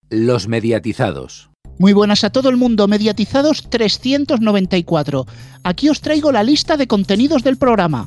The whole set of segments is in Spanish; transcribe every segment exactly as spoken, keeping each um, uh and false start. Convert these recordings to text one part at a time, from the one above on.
Los mediatizados. Muy buenas a todo el mundo, mediatizados trescientos noventa y cuatro. Aquí os traigo la lista de contenidos del programa.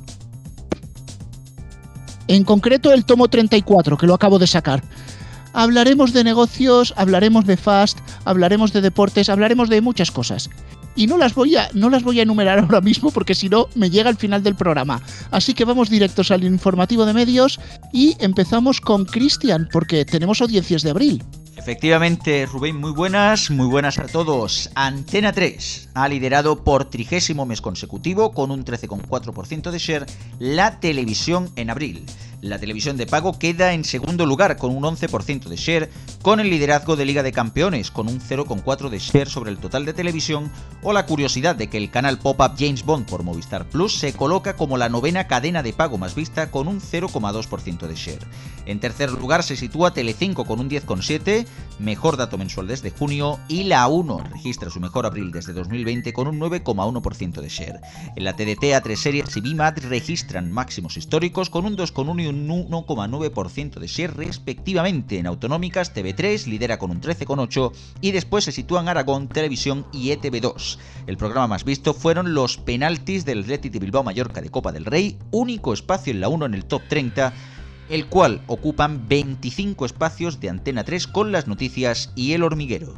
En concreto el tomo treinta y cuatro, que lo acabo de sacar. Hablaremos de negocios, hablaremos de Fast, hablaremos de deportes, hablaremos de muchas cosas. Y no las voy a, no las voy a enumerar ahora mismo porque si no me llega el final del programa. Así que vamos directos al informativo de medios y empezamos con Cristian, porque tenemos audiencias de abril. Efectivamente, Rubén, muy buenas, muy buenas a todos. Antena tres ha liderado por trigésimo mes consecutivo con un trece coma cuatro por ciento de share la televisión en abril. La televisión de pago queda en segundo lugar con un once por ciento de share, con el liderazgo de Liga de Campeones con un cero coma cuatro por ciento de share sobre el total de televisión, o la curiosidad de que el canal Pop-Up James Bond por Movistar Plus se coloca como la novena cadena de pago más vista con un cero coma dos por ciento de share. En tercer lugar se sitúa Telecinco con un diez coma siete por ciento, mejor dato mensual desde junio, y la uno registra su mejor abril desde dos mil veinte con un nueve coma uno por ciento de share. En la T D T, A tres Series y BIMAT registran máximos históricos con un dos coma uno y un uno coma nueve por ciento de share respectivamente. En autonómicas, T V tres lidera con un trece coma ocho por ciento y después se sitúan Aragón, Televisión y E T V dos. El programa más visto fueron los penaltis del Athletic de Bilbao Mallorca de Copa del Rey, único espacio en la uno en el top treinta, el cual ocupan veinticinco espacios de Antena tres con las noticias y El Hormiguero.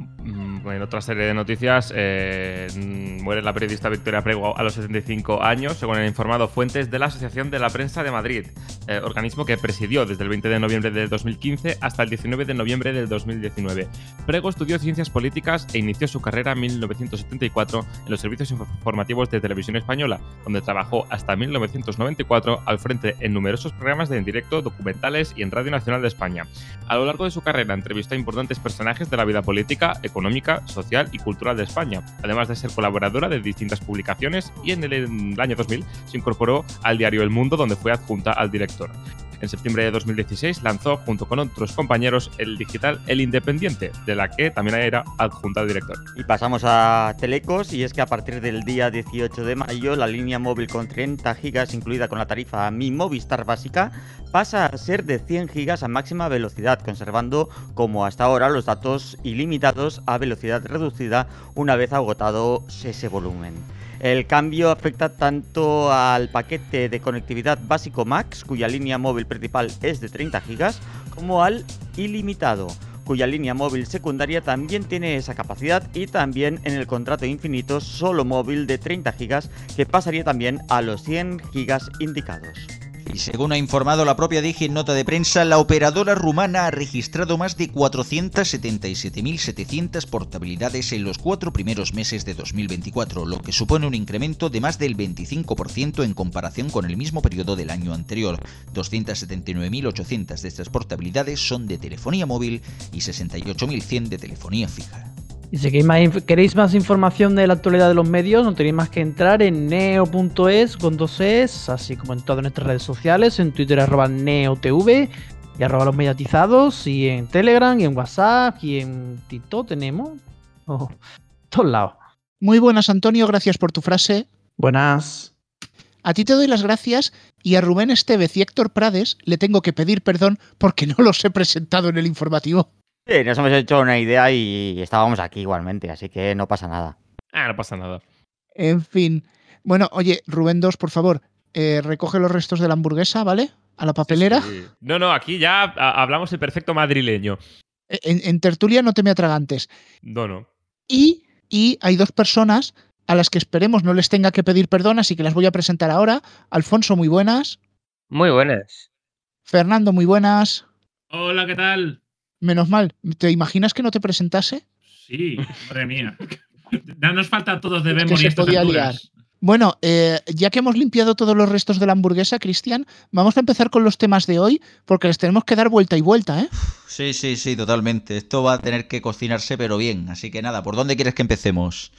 En otra serie de noticias, eh, muere la periodista Victoria Prego a los setenta y cinco años, según han informado fuentes de la Asociación de la Prensa de Madrid, eh, organismo que presidió desde el veinte de noviembre de dos mil quince hasta el diecinueve de noviembre del dos mil diecinueve. Prego estudió Ciencias Políticas e inició su carrera en mil novecientos setenta y cuatro en los servicios informativos de Televisión Española, donde trabajó hasta mil novecientos noventa y cuatro al frente en numerosos programas de en directo, documentales y en Radio Nacional de España. A lo largo de su carrera entrevistó a importantes personajes de la vida política, económica, social y cultural de España, además de ser colaboradora de distintas publicaciones, y en el, en el año dos mil se incorporó al diario El Mundo, donde fue adjunta al director. En septiembre de dos mil dieciséis lanzó, junto con otros compañeros, el digital El Independiente, de la que también era adjunta al director. Y pasamos a Telecos, y es que a partir del día dieciocho de mayo, la línea móvil con treinta gigas, incluida con la tarifa Mi Movistar básica, pasa a ser de cien gigas a máxima velocidad, conservando como hasta ahora los datos ilimitados a velocidad reducida una vez agotado ese volumen. El cambio afecta tanto al paquete de conectividad básico Max, cuya línea móvil principal es de treinta gigas, como al ilimitado, cuya línea móvil secundaria también tiene esa capacidad, y también en el contrato infinito solo móvil de treinta gigas, que pasaría también a los cien gigas indicados. Y según ha informado la propia Digi en nota de prensa, la operadora rumana ha registrado más de cuatrocientas setenta y siete mil setecientas portabilidades en los cuatro primeros meses de dos mil veinticuatro, lo que supone un incremento de más del veinticinco por ciento en comparación con el mismo periodo del año anterior. doscientas setenta y nueve mil ochocientas de estas portabilidades son de telefonía móvil y sesenta y ocho mil cien de telefonía fija. Y si queréis más, queréis más información de la actualidad de los medios, no tenéis más que entrar en neo punto es con dos es, así como en todas nuestras redes sociales, en Twitter arroba neotv y arroba los mediatizados, y en Telegram y en WhatsApp y en TikTok tenemos, oh, todos lados. Muy buenas, Antonio, gracias por tu frase. Buenas. A ti te doy las gracias, y a Rubén Estevez y Héctor Prades le tengo que pedir perdón porque no los he presentado en el informativo. Sí, nos hemos hecho una idea y estábamos aquí igualmente, así que no pasa nada. Ah, no pasa nada. En fin. Bueno, oye, Rubén dos, por favor, eh, recoge los restos de la hamburguesa, ¿vale? A la papelera. Sí, sí. No, no, aquí ya a- hablamos el perfecto madrileño. En, en tertulia no te me atragantes. No, no. Y, y hay dos personas a las que esperemos no les tenga que pedir perdón, así que las voy a presentar ahora. Alfonso, muy buenas. Muy buenas. Fernando, muy buenas. Hola, ¿qué tal? Menos mal. ¿Te imaginas que no te presentase? Sí, madre mía. Ya nos falta a todos de Es que memoria se estas podía alturas. Bueno, eh, ya que hemos limpiado todos los restos de la hamburguesa, Cristian, vamos a empezar con los temas de hoy, porque les tenemos que dar vuelta y vuelta, ¿eh? Sí, sí, sí, totalmente. Esto va a tener que cocinarse, pero bien. Así que nada, ¿por dónde quieres que empecemos?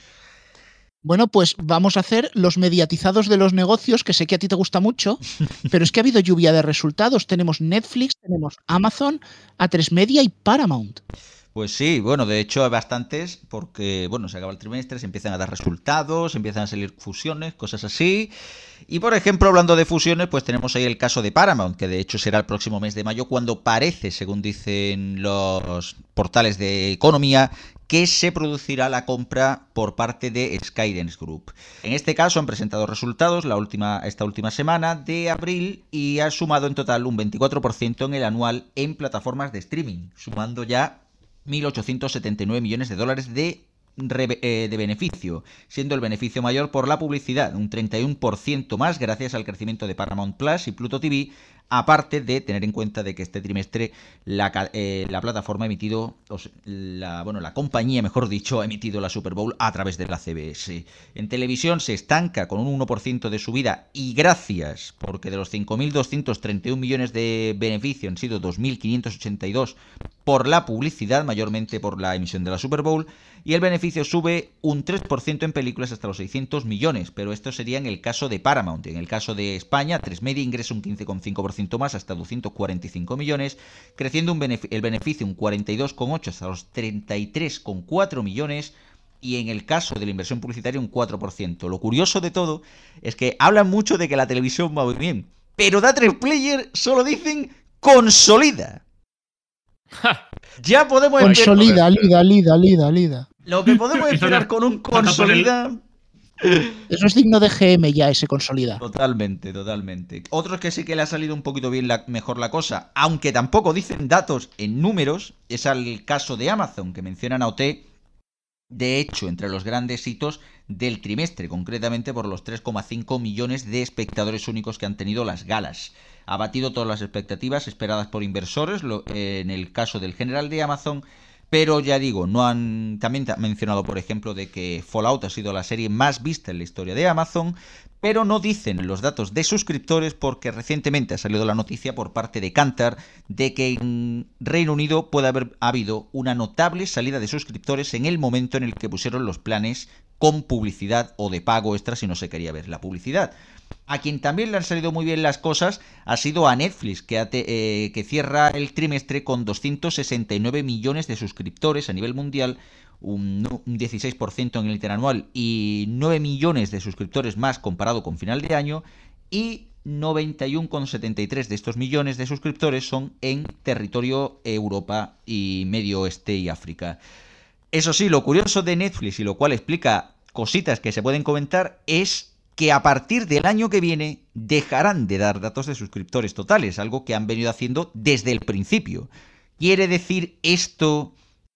Bueno, pues vamos a hacer los mediatizados de los negocios, que sé que a ti te gusta mucho, pero es que ha habido lluvia de resultados. Tenemos Netflix, tenemos Amazon, A tres Media y Paramount. Pues sí, bueno, de hecho hay bastantes porque, bueno, se acaba el trimestre, se empiezan a dar resultados, empiezan a salir fusiones, cosas así. Y por ejemplo, hablando de fusiones, pues tenemos ahí el caso de Paramount, que de hecho será el próximo mes de mayo, cuando parece, según dicen los portales de economía, que se producirá la compra por parte de Skydance Group. En este caso han presentado resultados la última, esta última semana de abril y ha sumado en total un veinticuatro por ciento en el anual en plataformas de streaming, sumando ya mil ochocientos setenta y nueve millones de dólares de, eh, de beneficio, siendo el beneficio mayor por la publicidad, un treinta y uno por ciento más gracias al crecimiento de Paramount Plus y Pluto T V, aparte de tener en cuenta de que este trimestre la, eh, la plataforma ha emitido, la, bueno, la compañía, mejor dicho, ha emitido la Super Bowl a través de la C B S. En televisión se estanca con un uno por ciento de subida y gracias, porque de los cinco mil doscientos treinta y uno millones de beneficio han sido dos mil quinientos ochenta y dos por la publicidad, mayormente por la emisión de la Super Bowl, y el beneficio sube un tres por ciento en películas hasta los seiscientos millones, pero esto sería en el caso de Paramount. En el caso de España, tres Media ingresa un quince coma cinco por ciento más hasta doscientos cuarenta y cinco millones, creciendo un beneficio, el beneficio un cuarenta y dos coma ocho por ciento hasta los treinta y tres coma cuatro millones, y en el caso de la inversión publicitaria un cuatro por ciento. Lo curioso de todo es que hablan mucho de que la televisión va muy bien, pero da tres Player solo dicen consolida. Ya podemos Consolida, esperar. lida, lida, lida, lida. Lo que podemos esperar con un consolida. Eso es digno de G M ya, ese consolida. Totalmente, totalmente. Otros que sí que le ha salido un poquito bien la, mejor la cosa, aunque tampoco dicen datos en números, es el caso de Amazon, que mencionan a O T, de hecho, entre los grandes hitos del trimestre, concretamente por los tres coma cinco millones de espectadores únicos que han tenido las galas. Ha batido todas las expectativas esperadas por inversores, lo, eh, en el caso del general de Amazon, pero ya digo, no han también han mencionado, por ejemplo, de que Fallout ha sido la serie más vista en la historia de Amazon, pero no dicen los datos de suscriptores porque recientemente ha salido la noticia por parte de Kantar de que en Reino Unido puede haber habido una notable salida de suscriptores en el momento en el que pusieron los planes con publicidad o de pago extra si no se quería ver la publicidad. A quien también le han salido muy bien las cosas ha sido a Netflix, que, ha te, eh, que cierra el trimestre con doscientos sesenta y nueve millones de suscriptores a nivel mundial, un, un dieciséis por ciento en el interanual y nueve millones de suscriptores más comparado con final de año, y noventa y uno coma setenta y tres de estos millones de suscriptores son en territorio Europa y Medio Oeste y África. Eso sí, lo curioso de Netflix, y lo cual explica cositas que se pueden comentar, es que a partir del año que viene dejarán de dar datos de suscriptores totales, algo que han venido haciendo desde el principio. ¿Quiere decir esto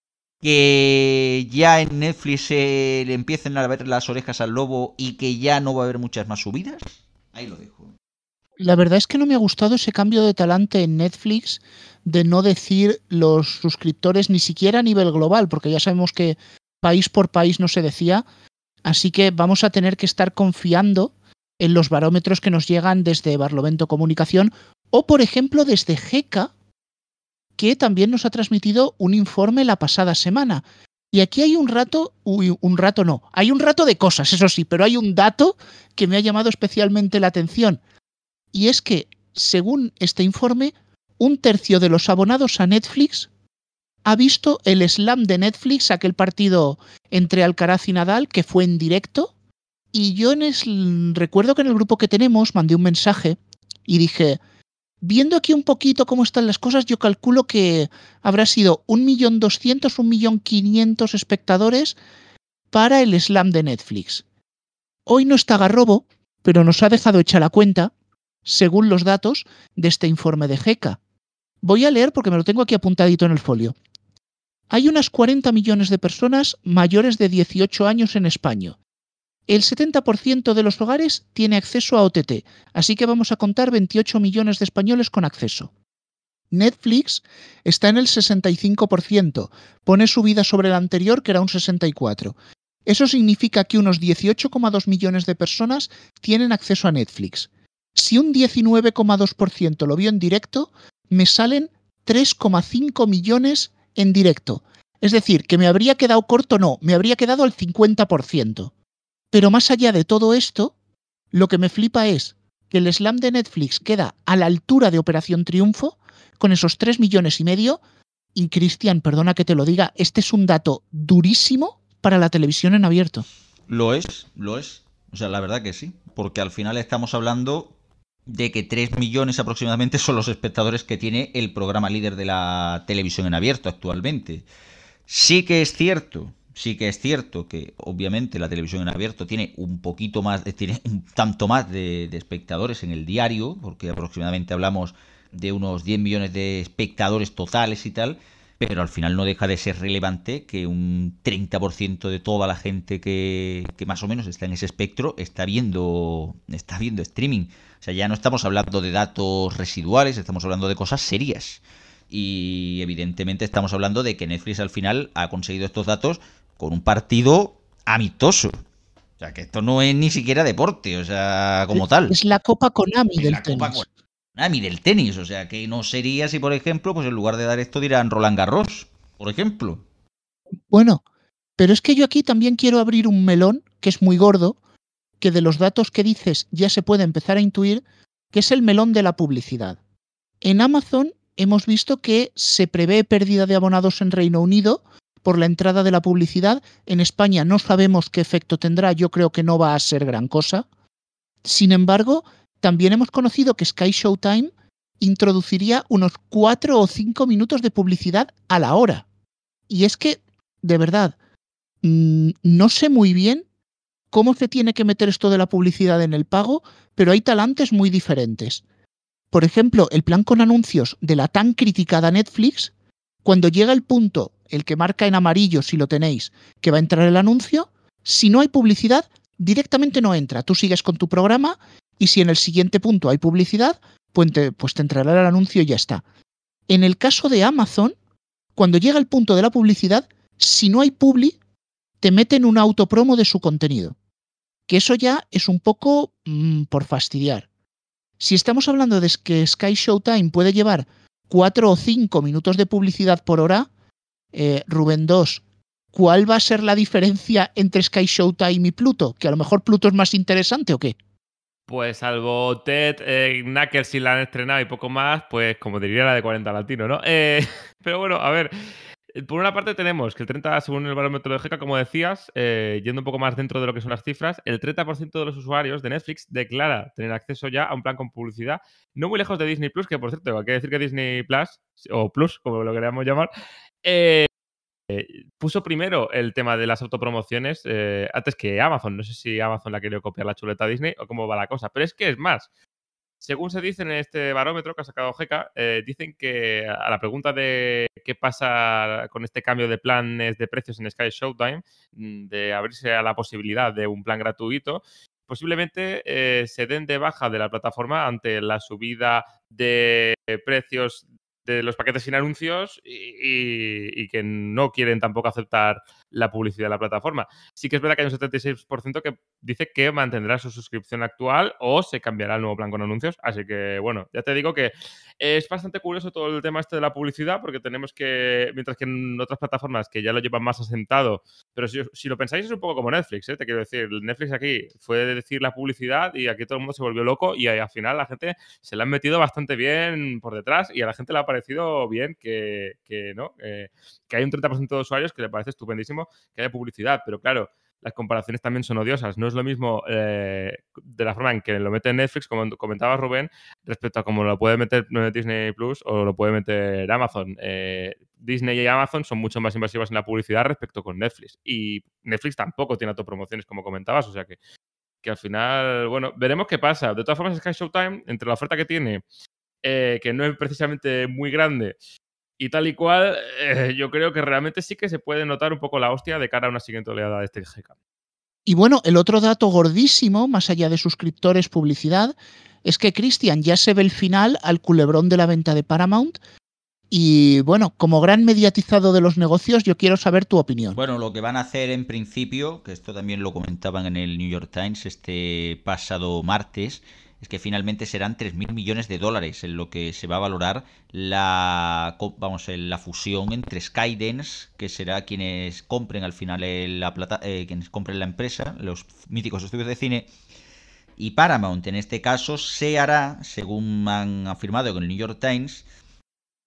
que ya en Netflix se le empiecen a ver las orejas al lobo y que ya no va a haber muchas más subidas? Ahí lo dejo. La verdad es que no me ha gustado ese cambio de talante en Netflix de no decir los suscriptores ni siquiera a nivel global, porque ya sabemos que país por país no se decía. Así que vamos a tener que estar confiando en los barómetros que nos llegan desde Barlovento Comunicación o, por ejemplo, desde G K, que también nos ha transmitido un informe la pasada semana. Y aquí hay un rato, uy, un rato no, hay un rato de cosas, eso sí, pero hay un dato que me ha llamado especialmente la atención. Y es que, según este informe, un tercio de los abonados a Netflix ha visto el Slam de Netflix, aquel partido entre Alcaraz y Nadal, que fue en directo, y yo en el, recuerdo que en el grupo que tenemos mandé un mensaje y dije, viendo aquí un poquito cómo están las cosas, yo calculo que habrá sido un millón doscientos, un millón quinientos espectadores para el Slam de Netflix. Hoy no está Garrobo, pero nos ha dejado hecha la cuenta, según los datos de este informe de G K. Voy a leer porque me lo tengo aquí apuntadito en el folio. Hay unas cuarenta millones de personas mayores de dieciocho años en España. El setenta por ciento de los hogares tiene acceso a O T T, así que vamos a contar veintiocho millones de españoles con acceso. Netflix está en el sesenta y cinco por ciento, pone subida sobre el anterior que era un sesenta y cuatro por ciento. Eso significa que unos dieciocho coma dos millones de personas tienen acceso a Netflix. Si un diecinueve coma dos por ciento lo vio en directo, me salen tres coma cinco millones en directo. Es decir, que me habría quedado corto, no, me habría quedado al cincuenta por ciento. Pero más allá de todo esto, lo que me flipa es que el Slam de Netflix queda a la altura de Operación Triunfo, con esos tres millones y medio, Y Cristian, perdona que te lo diga, este es un dato durísimo para la televisión en abierto. Lo es, lo es. O sea, la verdad que sí. Porque al final estamos hablando de que tres millones aproximadamente son los espectadores que tiene el programa líder de la televisión en abierto actualmente. Sí que es cierto, sí que es cierto que obviamente la televisión en abierto tiene un poquito más, tiene un tanto más de, de espectadores en el diario, porque aproximadamente hablamos de unos diez millones de espectadores totales y tal, pero al final no deja de ser relevante que un treinta por ciento de toda la gente que, que más o menos está en ese espectro está viendo, está viendo streaming. O sea, ya no estamos hablando de datos residuales, estamos hablando de cosas serias. Y evidentemente estamos hablando de que Netflix al final ha conseguido estos datos con un partido amistoso. O sea, que esto no es ni siquiera deporte, o sea, como tal. Es la Copa Konami Es del la tenis. Copa Konami del tenis, o sea, que no sería si, por ejemplo, pues en lugar de dar esto dirán Roland Garros, por ejemplo. Bueno, pero es que yo aquí también quiero abrir un melón, que es muy gordo, que de los datos que dices ya se puede empezar a intuir, que es el melón de la publicidad. En Amazon hemos visto que se prevé pérdida de abonados en Reino Unido por la entrada de la publicidad. En España no sabemos qué efecto tendrá, yo creo que no va a ser gran cosa. Sin embargo, también hemos conocido que Sky Showtime introduciría unos cuatro o cinco minutos de publicidad a la hora. Y es que, de verdad, mmm, no sé muy bien cómo se tiene que meter esto de la publicidad en el pago, pero hay talantes muy diferentes. Por ejemplo, el plan con anuncios de la tan criticada Netflix, cuando llega el punto, el que marca en amarillo si lo tenéis, que va a entrar el anuncio, si no hay publicidad, directamente no entra. Tú sigues con tu programa y si en el siguiente punto hay publicidad, pues te, pues te entrará el anuncio y ya está. En el caso de Amazon, cuando llega el punto de la publicidad, si no hay publi, te meten un autopromo de su contenido. Que eso ya es un poco mmm, por fastidiar. Si estamos hablando de que Sky Showtime puede llevar cuatro o cinco minutos de publicidad por hora, eh, Rubén dos, ¿cuál va a ser la diferencia entre Sky Showtime y Pluto? ¿Que a lo mejor Pluto es más interesante o qué? Pues salvo Ted, eh, Knuckles si la han estrenado y poco más, pues como diría la de cuarenta latino, ¿no? Eh, pero bueno, a ver, por una parte tenemos que el treinta, según el barómetro de G K, como decías, eh, yendo un poco más dentro de lo que son las cifras, el treinta por ciento de los usuarios de Netflix declara tener acceso ya a un plan con publicidad, no muy lejos de Disney Plus, que por cierto, hay que decir que Disney Plus, o Plus, como lo queríamos llamar, eh, eh, puso primero el tema de las autopromociones eh, antes que Amazon. No sé si Amazon la quería copiar la chuleta a Disney o cómo va la cosa, pero es que es más. Según se dice en este barómetro que ha sacado G K, eh, dicen que a la pregunta de qué pasa con este cambio de planes de precios en Sky Showtime, de abrirse a la posibilidad de un plan gratuito, posiblemente eh, se den de baja de la plataforma ante la subida de precios de los paquetes sin anuncios y, y, y que no quieren tampoco aceptar la publicidad de la plataforma. Sí que es verdad que hay un setenta y seis por ciento que dice que mantendrá su suscripción actual o se cambiará al nuevo plan con anuncios. Así que, bueno, ya te digo que es bastante curioso todo el tema este de la publicidad porque tenemos que, mientras que en otras plataformas que ya lo llevan más asentado, pero si, si lo pensáis es un poco como Netflix, ¿eh? Te quiero decir, Netflix aquí fue decir la publicidad y aquí todo el mundo se volvió loco y al final la gente se la han metido bastante bien por detrás y a la gente le ha parecido bien que, que ¿no? Eh, que hay un treinta por ciento de usuarios que le parece estupendísimo que haya publicidad, pero claro, las comparaciones también son odiosas. No es lo mismo eh, de la forma en que lo mete Netflix, como comentaba Rubén, respecto a cómo lo puede meter Disney Plus o lo puede meter Amazon. Eh, Disney y Amazon son mucho más invasivas en la publicidad respecto con Netflix. Y Netflix tampoco tiene autopromociones, como comentabas, o sea que, que al final, bueno, veremos qué pasa. De todas formas, Sky Showtime, entre la oferta que tiene, eh, que no es precisamente muy grande, y tal y cual, eh, yo creo que realmente sí que se puede notar un poco la hostia de cara a una siguiente oleada de este G K. Y bueno, el otro dato gordísimo, más allá de suscriptores, publicidad, es que, Cristian, ya se ve el final al culebrón de la venta de Paramount. Y bueno, como gran mediatizado de los negocios, yo quiero saber tu opinión. Bueno, lo que van a hacer en principio, que esto también lo comentaban en el New York Times este pasado martes, es que finalmente serán tres mil millones de dólares en lo que se va a valorar la, vamos, la fusión entre Skydance, que será quienes compren al final la plata, eh, quienes compren la empresa, los míticos estudios de cine, y Paramount. En este caso se hará, según han afirmado con el New York Times,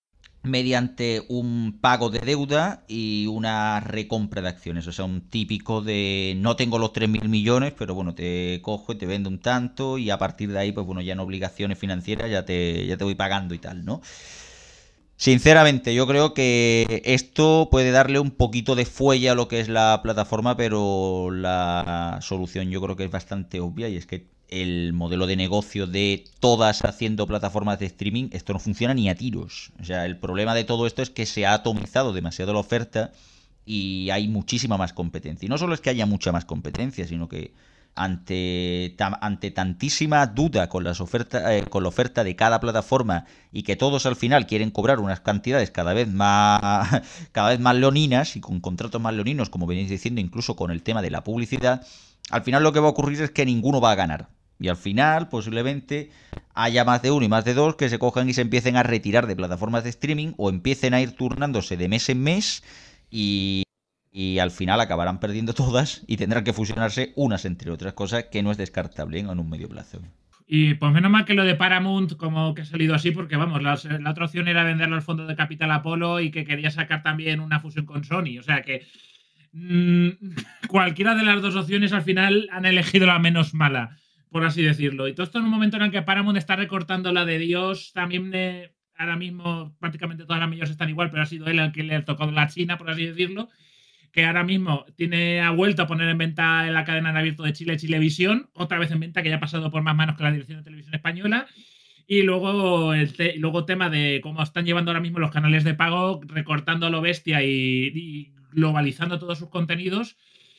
mediante un pago de deuda y una recompra de acciones. O sea, un típico de no tengo los tres mil millones, pero bueno, te cojo y te vendo un tanto y a partir de ahí, pues bueno, ya en obligaciones financieras ya te, ya te voy pagando y tal, ¿no? Sinceramente, yo creo que esto puede darle un poquito de fuelle a lo que es la plataforma, pero la solución yo creo que es bastante obvia y es que el modelo de negocio de todas haciendo plataformas de streaming, esto no funciona ni a tiros. O sea, el problema de todo esto es que se ha atomizado demasiado la oferta y hay muchísima más competencia. Y no solo es que haya mucha más competencia, sino que ante, ta- ante tantísima duda con, las oferta, eh, con la oferta de cada plataforma y que todos al final quieren cobrar unas cantidades cada vez más cada vez más leoninas y con contratos más leoninos, como venís diciendo, incluso con el tema de la publicidad, al final lo que va a ocurrir es que ninguno va a ganar. Y al final, posiblemente, haya más de uno y más de dos que se cojan y se empiecen a retirar de plataformas de streaming o empiecen a ir turnándose de mes en mes y, y al final acabarán perdiendo todas y tendrán que fusionarse unas entre otras, cosas que no es descartable, ¿eh?, en un medio plazo. Y pues menos mal que lo de Paramount como que ha salido así, porque vamos, la, la otra opción era venderlo al fondo de Capital Apollo y que quería sacar también una fusión con Sony. O sea que mmm, cualquiera de las dos opciones al final han elegido la menos mala, por así decirlo. Y todo esto en un momento en el que Paramount está recortando la de Dios, también de, ahora mismo prácticamente todas las medios están igual, pero ha sido él el que le ha tocado la China, por así decirlo, que ahora mismo tiene, ha vuelto a poner en venta en la cadena en abierto de Chile, Chilevisión, otra vez en venta, que ya ha pasado por más manos que la Dirección de Televisión Española. Y luego el te, luego tema de cómo están llevando ahora mismo los canales de pago, recortando a lo bestia y, y globalizando todos sus contenidos.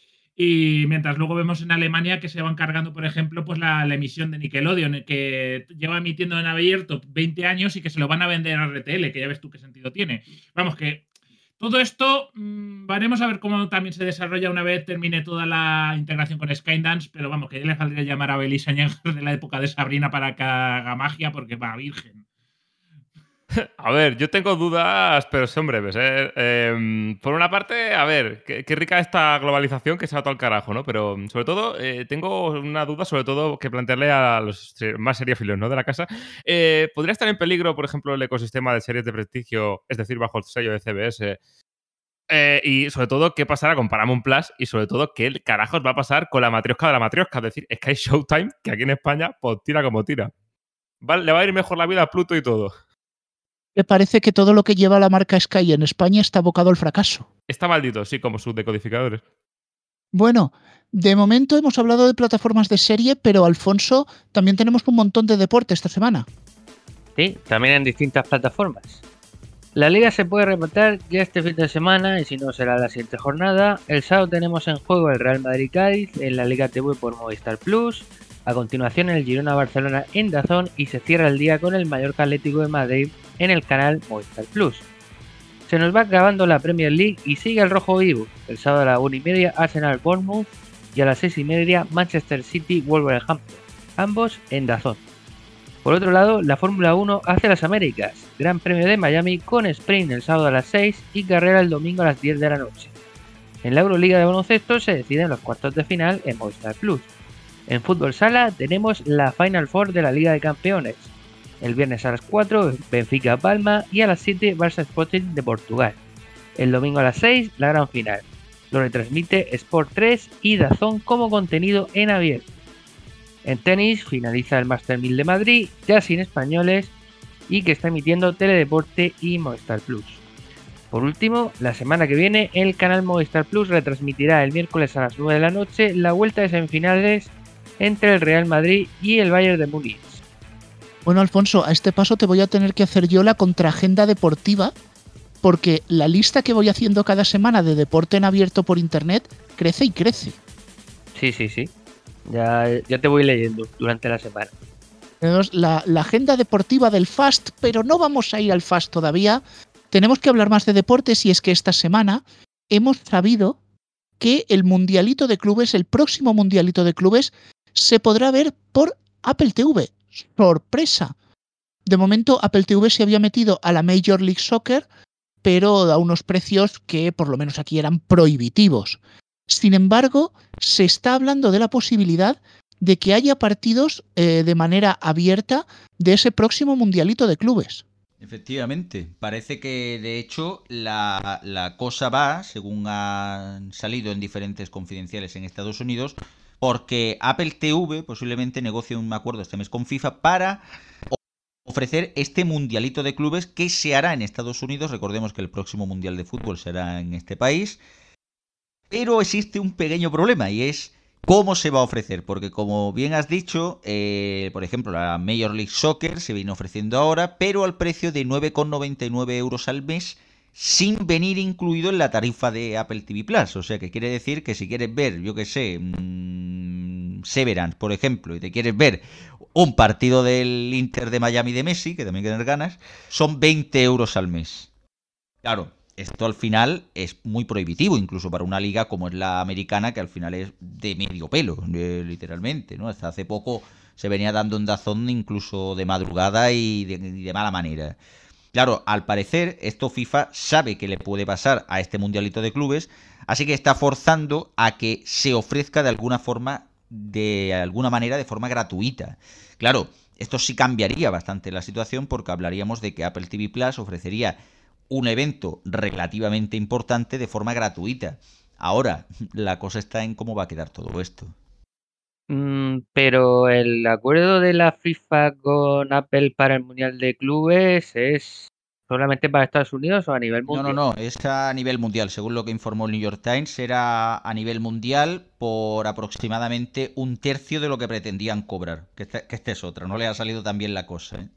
Y mientras luego vemos en Alemania que se van cargando, por ejemplo, pues la, la emisión de Nickelodeon, que lleva emitiendo en abierto veinte años y que se lo van a vender a R T L, que ya ves tú qué sentido tiene. Vamos, que todo esto mmm, veremos a ver cómo también se desarrolla una vez termine toda la integración con Skydance, pero vamos, que ya le saldría llamar a Belisa Ñangar de la época de Sabrina para que haga magia, porque va, virgen. A ver, yo tengo dudas, pero son breves, ¿eh? Eh, por una parte, a ver, qué, qué rica esta globalización que se va todo al carajo, ¿no? Pero sobre todo, eh, tengo una duda, sobre todo, que plantearle a los más seriéfilos, ¿no?, de la casa. Eh, ¿Podría estar en peligro, por ejemplo, el ecosistema de series de prestigio, es decir, bajo el sello de C B S? Eh, y sobre todo, ¿qué pasará con Paramount Plus? Y sobre todo, ¿qué carajos va a pasar con la matriosca de la matriosca? Es decir, es que hay Showtime, que aquí en España, pues tira como tira. Va, le va a ir mejor la vida a Pluto y todo. Me parece que todo lo que lleva la marca Sky en España está abocado al fracaso. Está maldito, sí, como sus decodificadores. Bueno, de momento hemos hablado de plataformas de serie, pero Alfonso, también tenemos un montón de deporte esta semana. Sí, también en distintas plataformas. La liga se puede rematar ya este fin de semana y si no será la siguiente jornada. El sábado tenemos en juego el Real Madrid-Cádiz en la Liga T V por Movistar Plus. A continuación el Girona-Barcelona en DAZN y se cierra el día con el Mallorca Atlético de Madrid en el canal Movistar Plus. Se nos va acabando la Premier League y sigue el rojo vivo. El sábado a la una y media Arsenal-Bournemouth y a las seis y media Manchester City-Wolverhampton, ambos en DAZN. Por otro lado, la Fórmula uno hace las Américas, Gran Premio de Miami con sprint el sábado a las seis y carrera el domingo a las diez de la noche. En la Euroliga de baloncesto se deciden los cuartos de final en Movistar Plus. En fútbol sala tenemos la Final Four de la Liga de Campeones. El viernes a las cuatro Benfica Palma y a las siete Barça Sporting de Portugal. El domingo a las seis la gran final. Lo retransmite Sport tres y DAZN como contenido en abierto. En tenis finaliza el Master mil de Madrid, ya sin españoles, y que está emitiendo Teledeporte y Movistar Plus. Por último, la semana que viene el canal Movistar Plus retransmitirá el miércoles a las nueve de la noche la vuelta de semifinales entre el Real Madrid y el Bayern de Múnich. Bueno, Alfonso, a este paso te voy a tener que hacer yo la contraagenda deportiva, porque la lista que voy haciendo cada semana de deporte en abierto por internet crece y crece. Sí, sí, sí. Ya, ya te voy leyendo durante la semana. Tenemos la, la agenda deportiva del Fast, pero no vamos a ir al Fast todavía. Tenemos que hablar más de deportes y es que esta semana hemos sabido que el Mundialito de Clubes, el próximo Mundialito de Clubes, se podrá ver por Apple T V. ¡Sorpresa! De momento Apple T V se había metido a la Major League Soccer, pero a unos precios que por lo menos aquí eran prohibitivos. Sin embargo, se está hablando de la posibilidad de que haya partidos eh, de manera abierta de ese próximo Mundialito de Clubes. Efectivamente, parece que de hecho la, la cosa va, según han salido en diferentes confidenciales en Estados Unidos, porque Apple T V posiblemente negocie un acuerdo este mes con FIFA para ofrecer este mundialito de clubes que se hará en Estados Unidos. Recordemos que el próximo mundial de fútbol será en este país. Pero existe un pequeño problema y es cómo se va a ofrecer. Porque como bien has dicho, eh, por ejemplo, la Major League Soccer se viene ofreciendo ahora, pero al precio de nueve con noventa y nueve euros al mes, sin venir incluido en la tarifa de Apple T V Plus. O sea que quiere decir que si quieres ver, yo que sé, mmm, Severance, por ejemplo, y te quieres ver un partido del Inter de Miami de Messi, que también tienes ganas, son veinte euros al mes. Claro, esto al final es muy prohibitivo, incluso para una liga como es la americana, que al final es de medio pelo, eh, literalmente, ¿no? Hasta hace poco se venía dando un dazón incluso de madrugada y de, y de mala manera. Claro, al parecer, esto FIFA sabe que le puede pasar a este mundialito de clubes, así que está forzando a que se ofrezca de alguna forma, de alguna manera, de forma gratuita. Claro, esto sí cambiaría bastante la situación porque hablaríamos de que Apple T V Plus ofrecería un evento relativamente importante de forma gratuita. Ahora, la cosa está en cómo va a quedar todo esto. Mm, pero el acuerdo de la FIFA con Apple para el Mundial de Clubes es solamente para Estados Unidos o a nivel No, mundial. no, no, es a nivel mundial. Según lo que informó el New York Times, era a nivel mundial por aproximadamente un tercio de lo que pretendían cobrar. Que esta, que esta es otra, no le ha salido tan bien la cosa, ¿eh?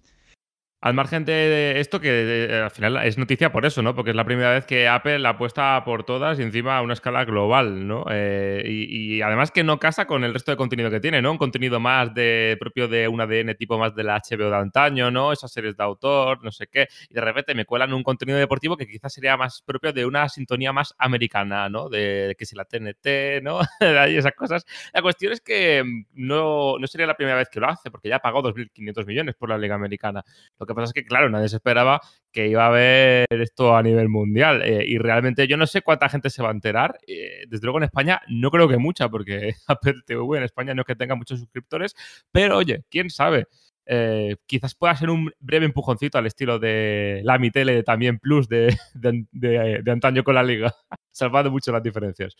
Al margen de esto, que eh, al final es noticia por eso, ¿no? Porque es la primera vez que Apple apuesta por todas y encima a una escala global, ¿no? Eh, y, y además que no casa con el resto de contenido que tiene, ¿no? Un contenido más de propio de un A D N tipo más de la H B O de antaño, ¿no? Esas series de autor, no sé qué. Y de repente me cuelan un contenido deportivo que quizás sería más propio de una sintonía más americana, ¿no? De que si la T N T, ¿no? Y esas cosas. La cuestión es que no, no sería la primera vez que lo hace, porque ya pagó dos mil quinientos millones por la Liga Americana. Lo que pasa es que, claro, nadie se esperaba que iba a haber esto a nivel mundial. Eh, y realmente yo no sé cuánta gente se va a enterar. Eh, desde luego en España no creo que mucha, porque Apple T V en España no es que tenga muchos suscriptores. Pero, oye, quién sabe. Eh, quizás pueda ser un breve empujoncito al estilo de la Mi Tele también Plus de, de, de, de antaño con la Liga, salvando mucho las diferencias.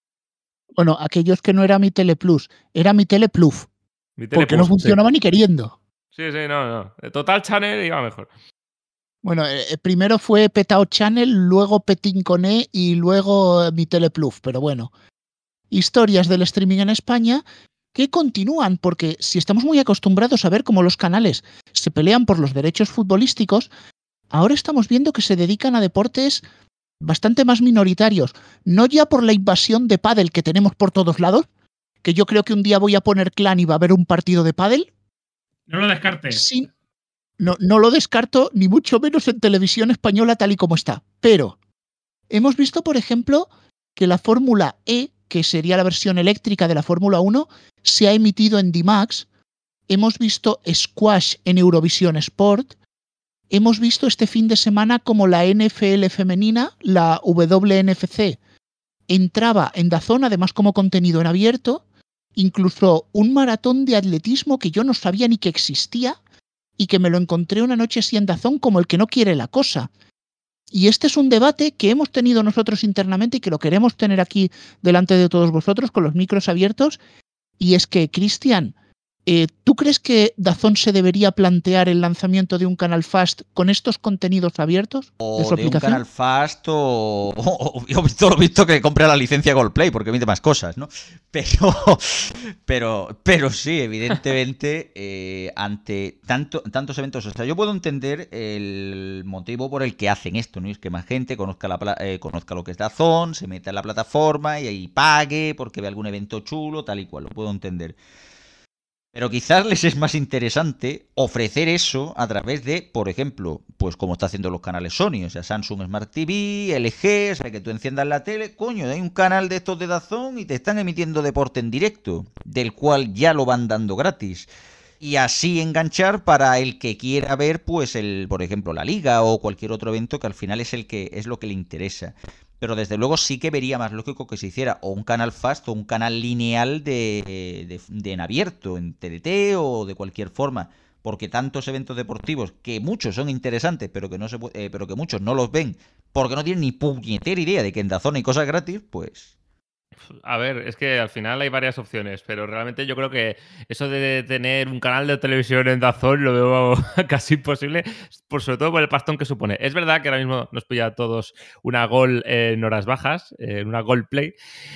Bueno, aquellos que no era Mi Tele Plus, era Mi Tele Pluf, Mi Tele porque Plus, no funcionaba sí. ni queriendo. Sí, sí, no, no. Total Channel iba mejor. Bueno, eh, primero fue Petao Channel, luego Petin con E y luego eh, Mi Tele Pluf, pero bueno. Historias del streaming en España que continúan, porque si estamos muy acostumbrados a ver cómo los canales se pelean por los derechos futbolísticos, ahora estamos viendo que se dedican a deportes bastante más minoritarios, no ya por la invasión de pádel que tenemos por todos lados, que yo creo que un día voy a poner Clan y va a haber un partido de pádel. No lo descartes. Sí, no, no lo descarto, ni mucho menos en televisión española tal y como está. Pero hemos visto, por ejemplo, que la Fórmula E, que sería la versión eléctrica de la Fórmula uno, se ha emitido en D MAX. Hemos visto Squash en Eurovisión Sport. Hemos visto este fin de semana como la N F L femenina, la W N F C, entraba en DAZN, además como contenido en abierto. Incluso un maratón de atletismo que yo no sabía ni que existía y que me lo encontré una noche así en DAZN como el que no quiere la cosa. Y este es un debate que hemos tenido nosotros internamente y que lo queremos tener aquí delante de todos vosotros con los micros abiertos. Y es que, Cristian, eh, ¿tú crees que DAZN se debería plantear el lanzamiento de un canal Fast con estos contenidos abiertos? O de, de un canal Fast o, o, o yo visto lo visto que compre la licencia Goldplay porque emite más cosas, ¿no? Pero, pero, pero sí, evidentemente, eh, ante tanto, tantos eventos, o sea, yo puedo entender el motivo por el que hacen esto, ¿no? Es que más gente conozca, la, eh, conozca lo que es DAZN, se meta en la plataforma y ahí pague porque ve algún evento chulo, tal y cual, lo puedo entender. Pero quizás les es más interesante ofrecer eso a través de, por ejemplo, pues como está haciendo los canales Sony, o sea, Samsung Smart T V, L G, o sea, que tú enciendas la tele, coño, hay un canal de estos de DAZN y te están emitiendo deporte en directo, del cual ya lo van dando gratis. Y así enganchar para el que quiera ver, pues, el, por ejemplo, la Liga o cualquier otro evento que al final es el que es lo que le interesa. Pero desde luego sí que vería más lógico que se hiciera o un canal Fast o un canal lineal de, de, de en abierto, en T D T o de cualquier forma. porque tantos eventos deportivos, que muchos son interesantes, pero que, no se, eh, pero que muchos no los ven, porque no tienen ni puñetera idea de que en DAZN hay cosas gratis, pues... A ver, es que al final hay varias opciones, pero realmente yo creo que eso de tener un canal de televisión en DAZN lo veo casi imposible, por, sobre todo por el pastón que supone. Es verdad que ahora mismo nos pilla a todos una gol en horas bajas, en una gol play.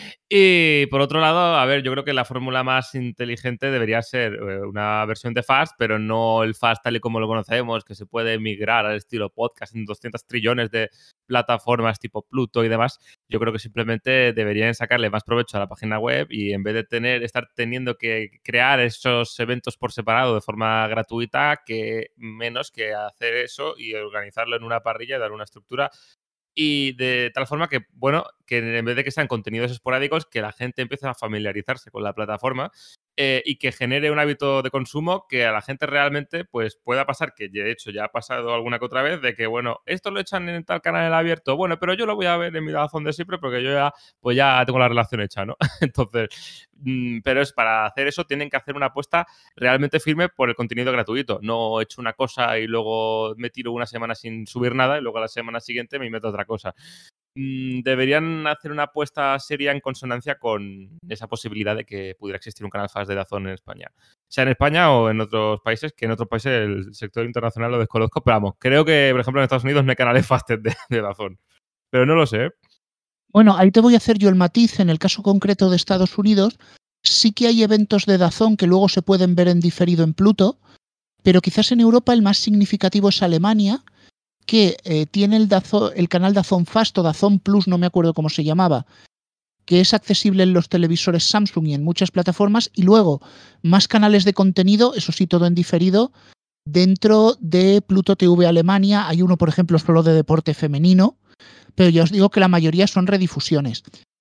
Y por otro lado, a ver, yo creo que la fórmula más inteligente debería ser una versión de Fast, pero no el Fast tal y como lo conocemos, que se puede migrar al estilo podcast en doscientos trillones de plataformas tipo Pluto y demás. Yo creo que simplemente deberían sacarle más provecho a la página web y en vez de tener estar teniendo que crear esos eventos por separado de forma gratuita, que menos que hacer eso y organizarlo en una parrilla y dar una estructura. Y de tal forma que, bueno, que en vez de que sean contenidos esporádicos, que la gente empiece a familiarizarse con la plataforma eh, y que genere un hábito de consumo que a la gente realmente pues pueda pasar, que de hecho ya ha pasado alguna que otra vez, de que, bueno, esto lo echan en tal canal abierto, bueno, pero yo lo voy a ver en mi DAZN de siempre porque yo ya, pues ya tengo la relación hecha, ¿no? Entonces, mmm, pero es para hacer eso tienen que hacer una apuesta realmente firme por el contenido gratuito. No he hecho una cosa y luego me tiro una semana sin subir nada y luego a la semana siguiente me meto otra cosa. Mm, deberían hacer una apuesta seria en consonancia con esa posibilidad de que pudiera existir un canal Fast de DAZN en España. Sea en España o en otros países, que en otros países el sector internacional lo desconozco, pero vamos, creo que, por ejemplo, en Estados Unidos no hay canales Fast de, de DAZN. Pero no lo sé. Bueno, ahí te voy a hacer yo el matiz. En el caso concreto de Estados Unidos, sí que hay eventos de DAZN que luego se pueden ver en diferido en Pluto, pero quizás en Europa el más significativo es Alemania, que eh, tiene el, DAZN, el canal DAZN Fast o DAZN Plus, no me acuerdo cómo se llamaba, que es accesible en los televisores Samsung y en muchas plataformas, y luego más canales de contenido, eso sí, todo en diferido, dentro de Pluto T V Alemania. Hay uno, por ejemplo, solo de deporte femenino, pero ya os digo que la mayoría son redifusiones.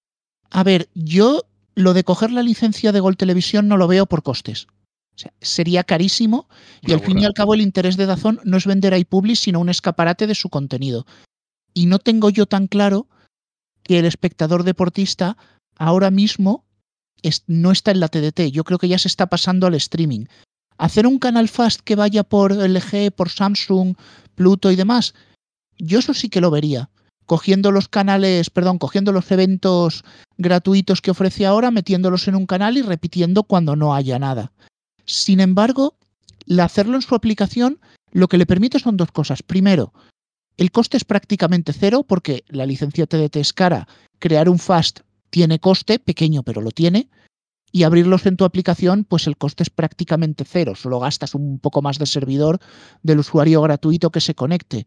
A ver, yo lo de coger la licencia de Gol Televisión no lo veo por costes. O sea, sería carísimo y Una al fin y burrada. al cabo el interés de DAZN no es vender a iPublish, sino un escaparate de su contenido. Y no tengo yo tan claro que el espectador deportista ahora mismo es, no está en la T D T. Yo creo que ya se está pasando al streaming. Hacer un canal Fast que vaya por L G, por Samsung, Pluto y demás, yo eso sí que lo vería. Cogiendo los canales, perdón, cogiendo los eventos gratuitos que ofrece ahora, metiéndolos en un canal y repitiendo cuando no haya nada. Sin embargo, el hacerlo en su aplicación lo que le permite son dos cosas. Primero, el coste es prácticamente cero porque la licencia T D T es cara. Crear un Fast tiene coste, pequeño pero lo tiene. Y abrirlos en tu aplicación, pues el coste es prácticamente cero. Solo gastas un poco más de servidor del usuario gratuito que se conecte.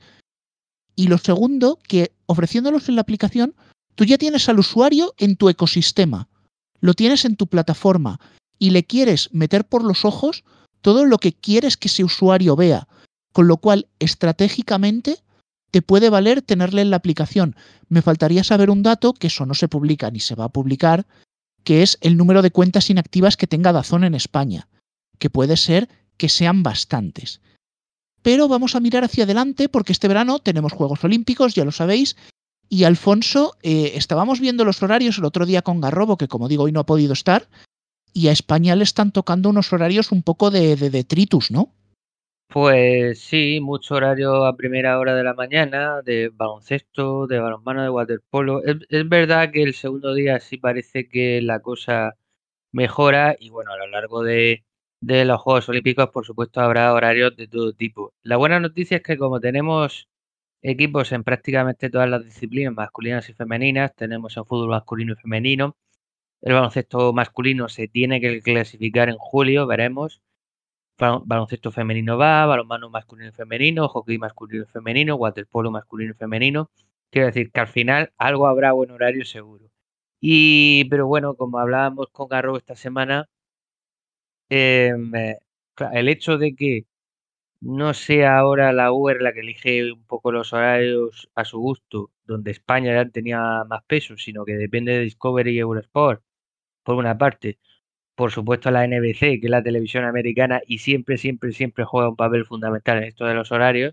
Y lo segundo, que ofreciéndolos en la aplicación, tú ya tienes al usuario en tu ecosistema. Lo tienes en tu plataforma y le quieres meter por los ojos todo lo que quieres que ese usuario vea. Con lo cual, estratégicamente, te puede valer tenerle en la aplicación. Me faltaría saber un dato, que eso no se publica ni se va a publicar, que es el número de cuentas inactivas que tenga DAZN en España, que puede ser que sean bastantes. Pero vamos a mirar hacia adelante porque este verano tenemos Juegos Olímpicos, ya lo sabéis, y Alfonso, eh, estábamos viendo los horarios el otro día con Garrobo, que como digo hoy no ha podido estar, y a España le están tocando unos horarios un poco de, de detritus, ¿no? Pues sí, mucho horario a primera hora de la mañana, de baloncesto, de balonmano, de waterpolo. Es, es verdad que el segundo día sí parece que la cosa mejora y bueno, a lo largo de, de los Juegos Olímpicos, por supuesto, habrá horarios de todo tipo. La buena noticia es que como tenemos equipos en prácticamente todas las disciplinas masculinas y femeninas, tenemos el fútbol masculino y femenino, el baloncesto masculino se tiene que clasificar en julio, veremos. Balon- Baloncesto femenino va, balonmano masculino y femenino, hockey masculino y femenino, waterpolo masculino y femenino. Quiero decir que al final algo habrá buen horario seguro. Y, pero bueno, como hablábamos con Garro esta semana, em, eh, cla- el hecho de que no sea ahora la U R la que elige un poco los horarios a su gusto, donde España ya tenía más peso, sino que depende de Discovery y Eurosport, por una parte. Por supuesto, la N B C, que es la televisión americana y siempre, siempre, siempre juega un papel fundamental en esto de los horarios,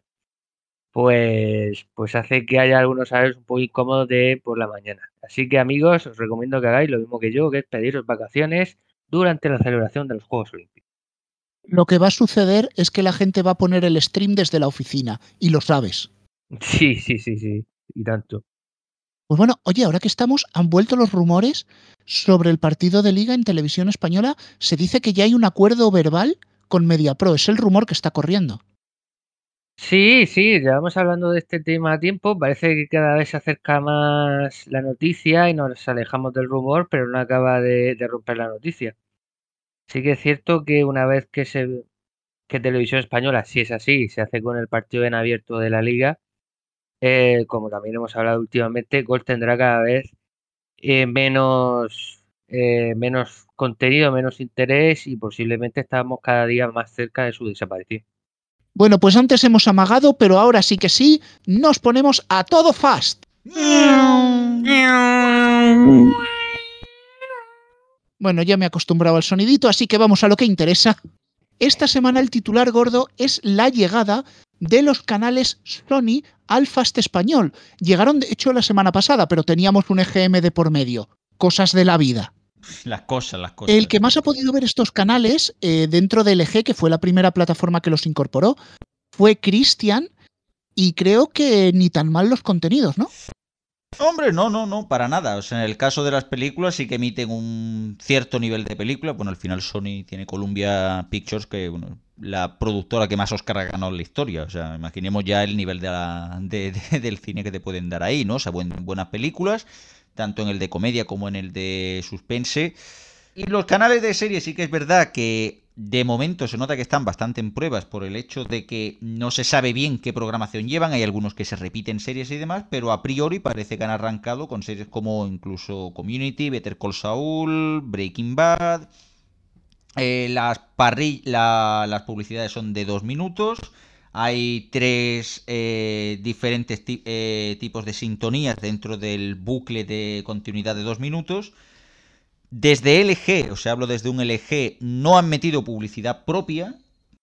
pues, pues hace que haya algunos horarios un poco incómodos de por la mañana. Así que, amigos, os recomiendo que hagáis lo mismo que yo, que es pediros vacaciones durante la celebración de los Juegos Olímpicos. Lo que va a suceder es que la gente va a poner el stream desde la oficina, y lo sabes. Sí, sí, sí, sí. Y tanto. Pues bueno, oye, ahora que estamos, han vuelto los rumores sobre el partido de Liga en televisión española. Se dice que ya hay un acuerdo verbal con MediaPro. Es el rumor que está corriendo. Sí, sí, llevamos hablando de este tema a tiempo. Parece que cada vez se acerca más la noticia y nos alejamos del rumor, pero no acaba de, de romper la noticia. Sí que es cierto que una vez que se que Televisión Española, si es así, se hace con el partido en abierto de la Liga, eh, como también hemos hablado últimamente, Gol tendrá cada vez eh, menos, eh, menos contenido, menos interés y posiblemente estamos cada día más cerca de su desaparición. Bueno, pues antes hemos amagado, pero ahora sí que sí, nos ponemos a todo fast. Bueno, ya me he acostumbrado al sonidito, así que vamos a lo que interesa. Esta semana el titular gordo es la llegada de los canales Sony al Fast español. Llegaron, de hecho, la semana pasada, pero teníamos un E G M de por medio. Cosas de la vida. Las cosas, las cosas. El que más ha podido ver estos canales eh, dentro de L G, que fue la primera plataforma que los incorporó, fue Cristian, y creo que ni tan mal los contenidos, ¿no? Hombre, no, no, no, para nada. O sea, en el caso de las películas sí que emiten un cierto nivel de película. Bueno, al final Sony tiene Columbia Pictures, que bueno, la productora que más Oscar ha ganado en la historia. O sea, imaginemos ya el nivel de la, de, de, del cine que te pueden dar ahí, ¿no? O sea, buen, buenas películas, tanto en el de comedia como en el de suspense. Y los canales de series sí que es verdad que de momento se nota que están bastante en pruebas por el hecho de que no se sabe bien qué programación llevan. Hay algunos que se repiten series y demás, pero a priori parece que han arrancado con series como incluso Community, Better Call Saul, Breaking Bad. Eh, las, parri la, las publicidades son de dos minutos. Hay tres eh, diferentes ti eh, tipos de sintonías dentro del bucle de continuidad de dos minutos. Desde L G, o sea, hablo desde un L G, no han metido publicidad propia,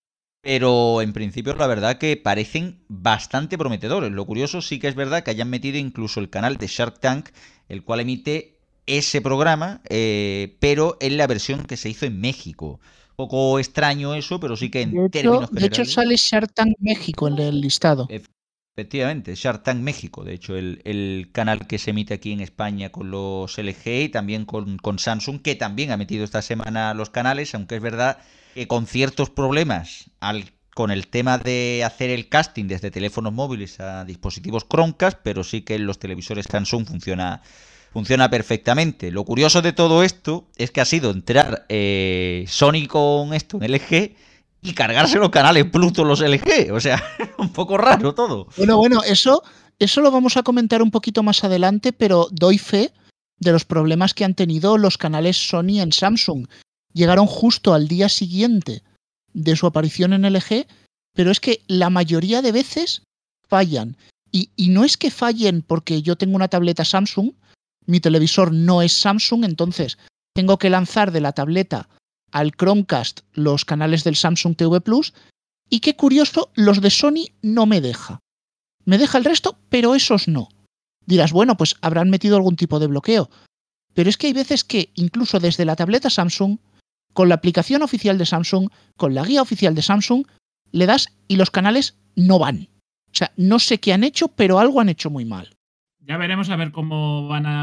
pero en principio la verdad que parecen bastante prometedores. Lo curioso sí que es verdad que hayan metido incluso el canal de Shark Tank, el cual emite ese programa, eh, pero en la versión que se hizo en México. Un poco extraño eso, pero sí que en de hecho, términos generales... De hecho sale Shark Tank México en el listado. Efectivamente, Shark Tank México, de hecho el, el canal que se emite aquí en España con los L G y también con, con Samsung, que también ha metido esta semana los canales, aunque es verdad que con ciertos problemas al, con el tema de hacer el casting desde teléfonos móviles a dispositivos Chromecast, pero sí que en los televisores Samsung funciona, funciona perfectamente. Lo curioso de todo esto es que ha sido entrar eh, Sony con esto en L G y cargarse los canales Pluto los L G. O sea, un poco raro todo. Bueno, bueno, eso, eso lo vamos a comentar un poquito más adelante, pero doy fe de los problemas que han tenido los canales Sony en Samsung. Llegaron justo al día siguiente de su aparición en L G, pero es que la mayoría de veces fallan. Y, y no es que fallen porque yo tengo una tableta Samsung, mi televisor no es Samsung, entonces tengo que lanzar de la tableta al Chromecast los canales del Samsung T V Plus, y qué curioso, los de Sony no me deja. Me deja el resto, pero esos no. Dirás, bueno, pues habrán metido algún tipo de bloqueo. Pero es que hay veces que incluso desde la tableta Samsung, con la aplicación oficial de Samsung, con la guía oficial de Samsung, le das y los canales no van. O sea, no sé qué han hecho, pero algo han hecho muy mal. Ya veremos a ver cómo van a,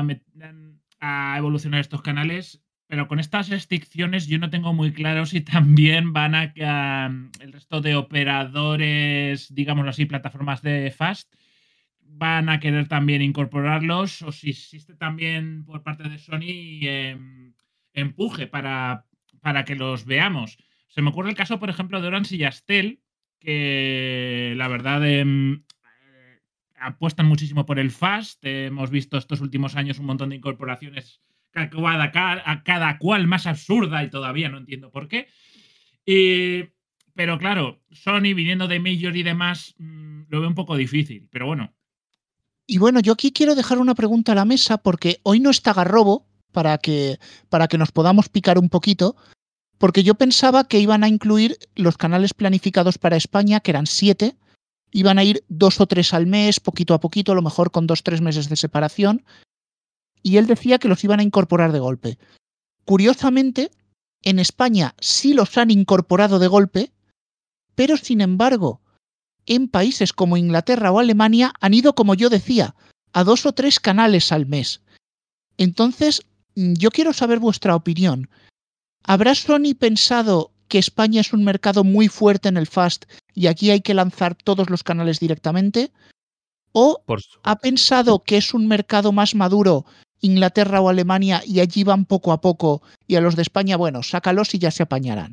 a evolucionar estos canales. Pero con estas restricciones yo no tengo muy claro si también van a, a el resto de operadores, digámoslo así, plataformas de Fast, van a querer también incorporarlos, o si existe también por parte de Sony eh, empuje para, para que los veamos. Se me ocurre el caso, por ejemplo, de Orange y Yastel, que la verdad eh, eh, apuestan muchísimo por el Fast. Eh, hemos visto estos últimos años un montón de incorporaciones a cada, a cada cual más absurda y todavía no entiendo por qué. Eh, pero claro, Sony viniendo de Major y demás mmm, lo veo un poco difícil, pero bueno. Y bueno, yo aquí quiero dejar una pregunta a la mesa porque hoy no está Garrobo para que, para que nos podamos picar un poquito, porque yo pensaba que iban a incluir los canales planificados para España, que eran siete, iban a ir dos o tres al mes, poquito a poquito, a lo mejor con dos o tres meses de separación, y él decía que los iban a incorporar de golpe. Curiosamente, En España sí los han incorporado de golpe, pero sin embargo, en países como Inglaterra o Alemania han ido, como yo decía, a dos o tres canales al mes. Entonces, yo quiero saber vuestra opinión. ¿Habrá Sony pensado que España es un mercado muy fuerte en el Fast y aquí hay que lanzar todos los canales directamente? ¿O ha pensado que es un mercado más maduro, Inglaterra o Alemania, y allí van poco a poco, y a los de España, bueno, sácalos y ya se apañarán?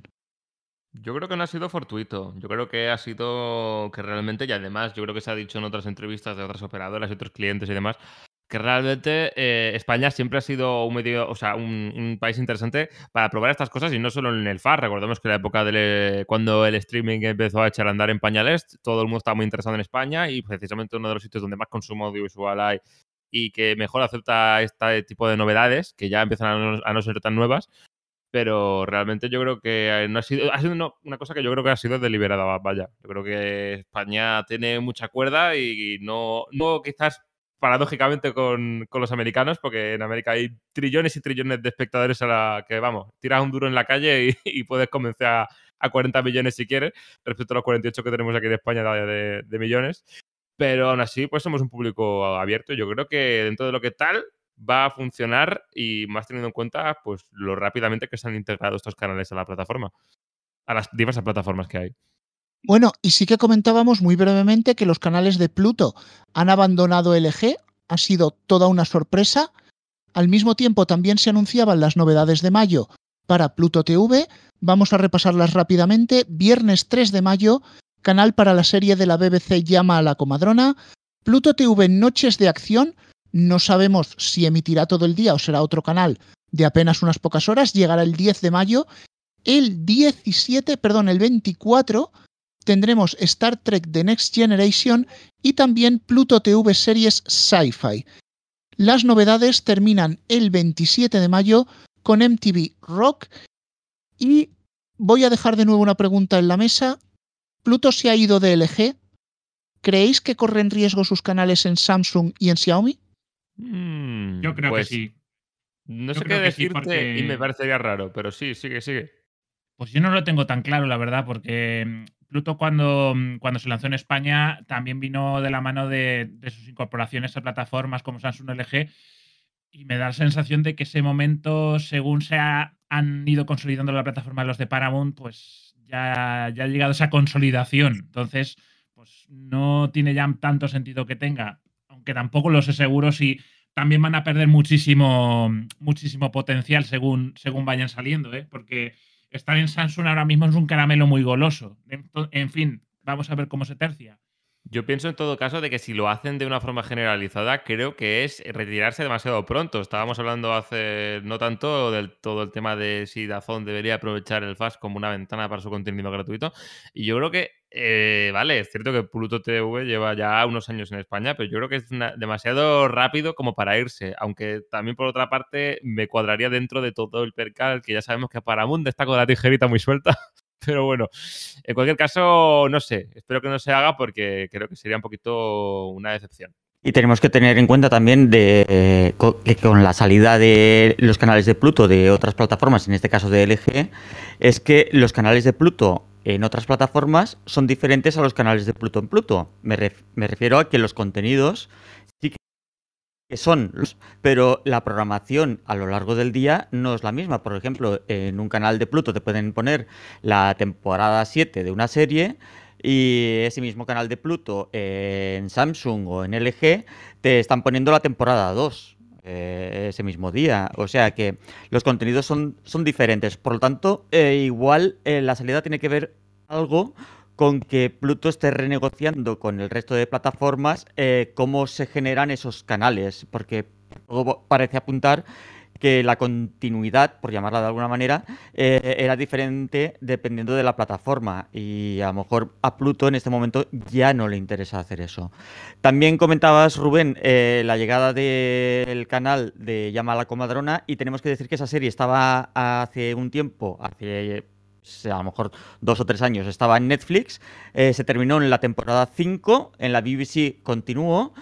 Yo creo que no ha sido fortuito. Yo creo que ha sido que realmente, y además yo creo que se ha dicho en otras entrevistas de otras operadoras y otros clientes y demás, que realmente eh, España siempre ha sido un medio, o sea, un, un país interesante para probar estas cosas y no solo en el F A R. Recordemos que la época de cuando el streaming empezó a echar a andar en pañales, todo el mundo estaba muy interesado en España y precisamente uno de los sitios donde más consumo audiovisual hay y que mejor acepta este tipo de novedades, que ya empiezan a no, a no ser tan nuevas. Pero realmente yo creo que no ha sido, ha sido una, una cosa que yo creo que ha sido deliberada, vaya. Yo creo que España tiene mucha cuerda y no, no quizás paradójicamente con, con los americanos, porque en América hay trillones y trillones de espectadores a la que, vamos, tiras un duro en la calle y, y puedes convencer a, a cuarenta millones si quieres, respecto a los cuarenta y ocho que tenemos aquí en España de, de, de millones. Pero aún así, pues somos un público abierto. Yo creo que dentro de lo que tal va a funcionar y más teniendo en cuenta pues lo rápidamente que se han integrado estos canales a la plataforma, a las diversas plataformas que hay. Bueno, y sí que comentábamos muy brevemente que los canales de Pluto han abandonado L G, ha sido toda una sorpresa. Al mismo tiempo también se anunciaban las novedades de mayo para Pluto T V. Vamos a repasarlas rápidamente. Viernes tres de mayo, canal para la serie de la B B C Llama a la Comadrona. Pluto T V Noches de Acción. No sabemos si emitirá todo el día o será otro canal de apenas unas pocas horas. Llegará el diez de mayo. El diecisiete, perdón, el veinticuatro tendremos Star Trek The Next Generation y también Pluto T V Series Sci-Fi. Las novedades terminan el veintisiete de mayo con M T V Rock y voy a dejar de nuevo una pregunta en la mesa. Pluto se ha ido de L G. ¿Creéis que corren riesgo sus canales en Samsung y en Xiaomi? Mm, Yo creo pues, que sí. No Yo sé qué creo que sí, decirte porque- y me parecería raro, pero sí, sigue, sigue. Pues yo no lo tengo tan claro, la verdad, porque mm, Pluto cuando, mm, cuando se lanzó en España también vino de la mano de, de sus incorporaciones a plataformas como Samsung L G y me da la sensación de que ese momento, según se ha- han ido consolidando la plataforma de los de Paramount, pues ya, ya ha llegado esa consolidación. Entonces, pues no tiene ya tanto sentido que tenga, aunque tampoco lo sé seguro si también van a perder muchísimo, muchísimo potencial según, según vayan saliendo, ¿eh? Porque estar en Samsung ahora mismo es un caramelo muy goloso. Ento- En fin, vamos a ver cómo se tercia. Yo pienso en todo caso de que si lo hacen de una forma generalizada, creo que es retirarse demasiado pronto. Estábamos hablando hace no tanto del todo el tema de si DAZN debería aprovechar el F A S como una ventana para su contenido gratuito. Y yo creo que, eh, vale, es cierto que Pluto T V lleva ya unos años en España, pero yo creo que es una- demasiado rápido como para irse. Aunque también, por otra parte, me cuadraría dentro de todo el percal, que ya sabemos que Paramount está con la tijerita muy suelta. Pero bueno, en cualquier caso, no sé. Espero que no se haga porque creo que sería un poquito una decepción. Y tenemos que tener en cuenta también de, eh, co- que con la salida de los canales de Pluto de otras plataformas, en este caso de L G, es que los canales de Pluto en otras plataformas son diferentes a los canales de Pluto en Pluto. Me, ref- me refiero a que los contenidos sí que son los, pero la programación a lo largo del día no es la misma. Por ejemplo, en un canal de Pluto te pueden poner la temporada siete de una serie y ese mismo canal de Pluto eh, en Samsung o en L G te están poniendo la temporada dos eh, ese mismo día. O sea que los contenidos son, son diferentes. Por lo tanto, eh, igual eh, la salida tiene que ver algo con que Pluto esté renegociando con el resto de plataformas eh, cómo se generan esos canales, porque todo parece apuntar que la continuidad, por llamarla de alguna manera, eh, era diferente dependiendo de la plataforma y a lo mejor a Pluto en este momento ya no le interesa hacer eso. También comentabas, Rubén, eh, la llegada del canal de Llama a la Comadrona y tenemos que decir que esa serie estaba hace un tiempo, hace a lo mejor dos o tres años, estaba en Netflix, eh, se terminó en la temporada cinco, en la B B C continuó,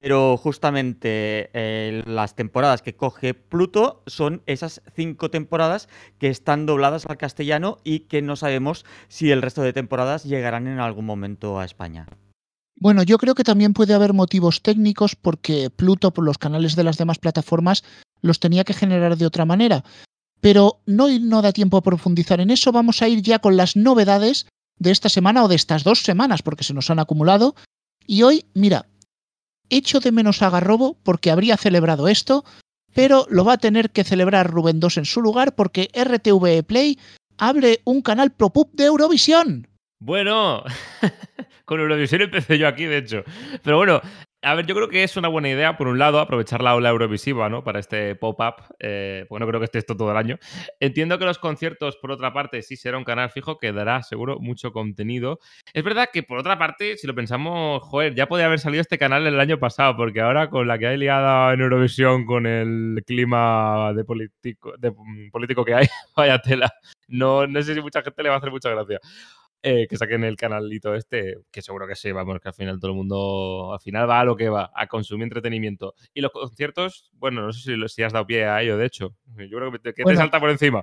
Pero justamente eh, las temporadas que coge Pluto son esas cinco temporadas que están dobladas al castellano y que no sabemos si el resto de temporadas llegarán en algún momento a España. Bueno, yo creo que también puede haber motivos técnicos porque Pluto, por los canales de las demás plataformas, los tenía que generar de otra manera. Pero no, no da tiempo a profundizar en eso. Vamos a ir ya con las novedades de esta semana o de estas dos semanas, porque se nos han acumulado. Y hoy, mira, echo de menos a Garrobo porque habría celebrado esto, pero lo va a tener que celebrar Rubén dos en su lugar porque R T V E Play abre un canal ProPub de Eurovisión. Bueno, con Eurovisión empecé yo aquí, de hecho. Pero bueno, a ver, yo creo que es una buena idea, por un lado, aprovechar la ola eurovisiva, ¿no? Para este pop-up, eh, porque no creo que esté esto todo el año. Entiendo que los conciertos, por otra parte, sí será un canal fijo que dará, seguro, mucho contenido. Es verdad que, por otra parte, si lo pensamos, joder, ya podía haber salido este canal el año pasado, porque ahora con la que hay liada en Eurovisión, con el clima de político, de, um, político que hay, vaya tela. No, no sé si mucha gente le va a hacer mucha gracia. Eh, que saquen el canalito este, que seguro que sí, vamos, que al final todo el mundo, al final va a lo que va, a consumir entretenimiento. Y los conciertos, bueno, no sé si, si has dado pie a ello, de hecho. Yo creo que te, que bueno, te salta por encima.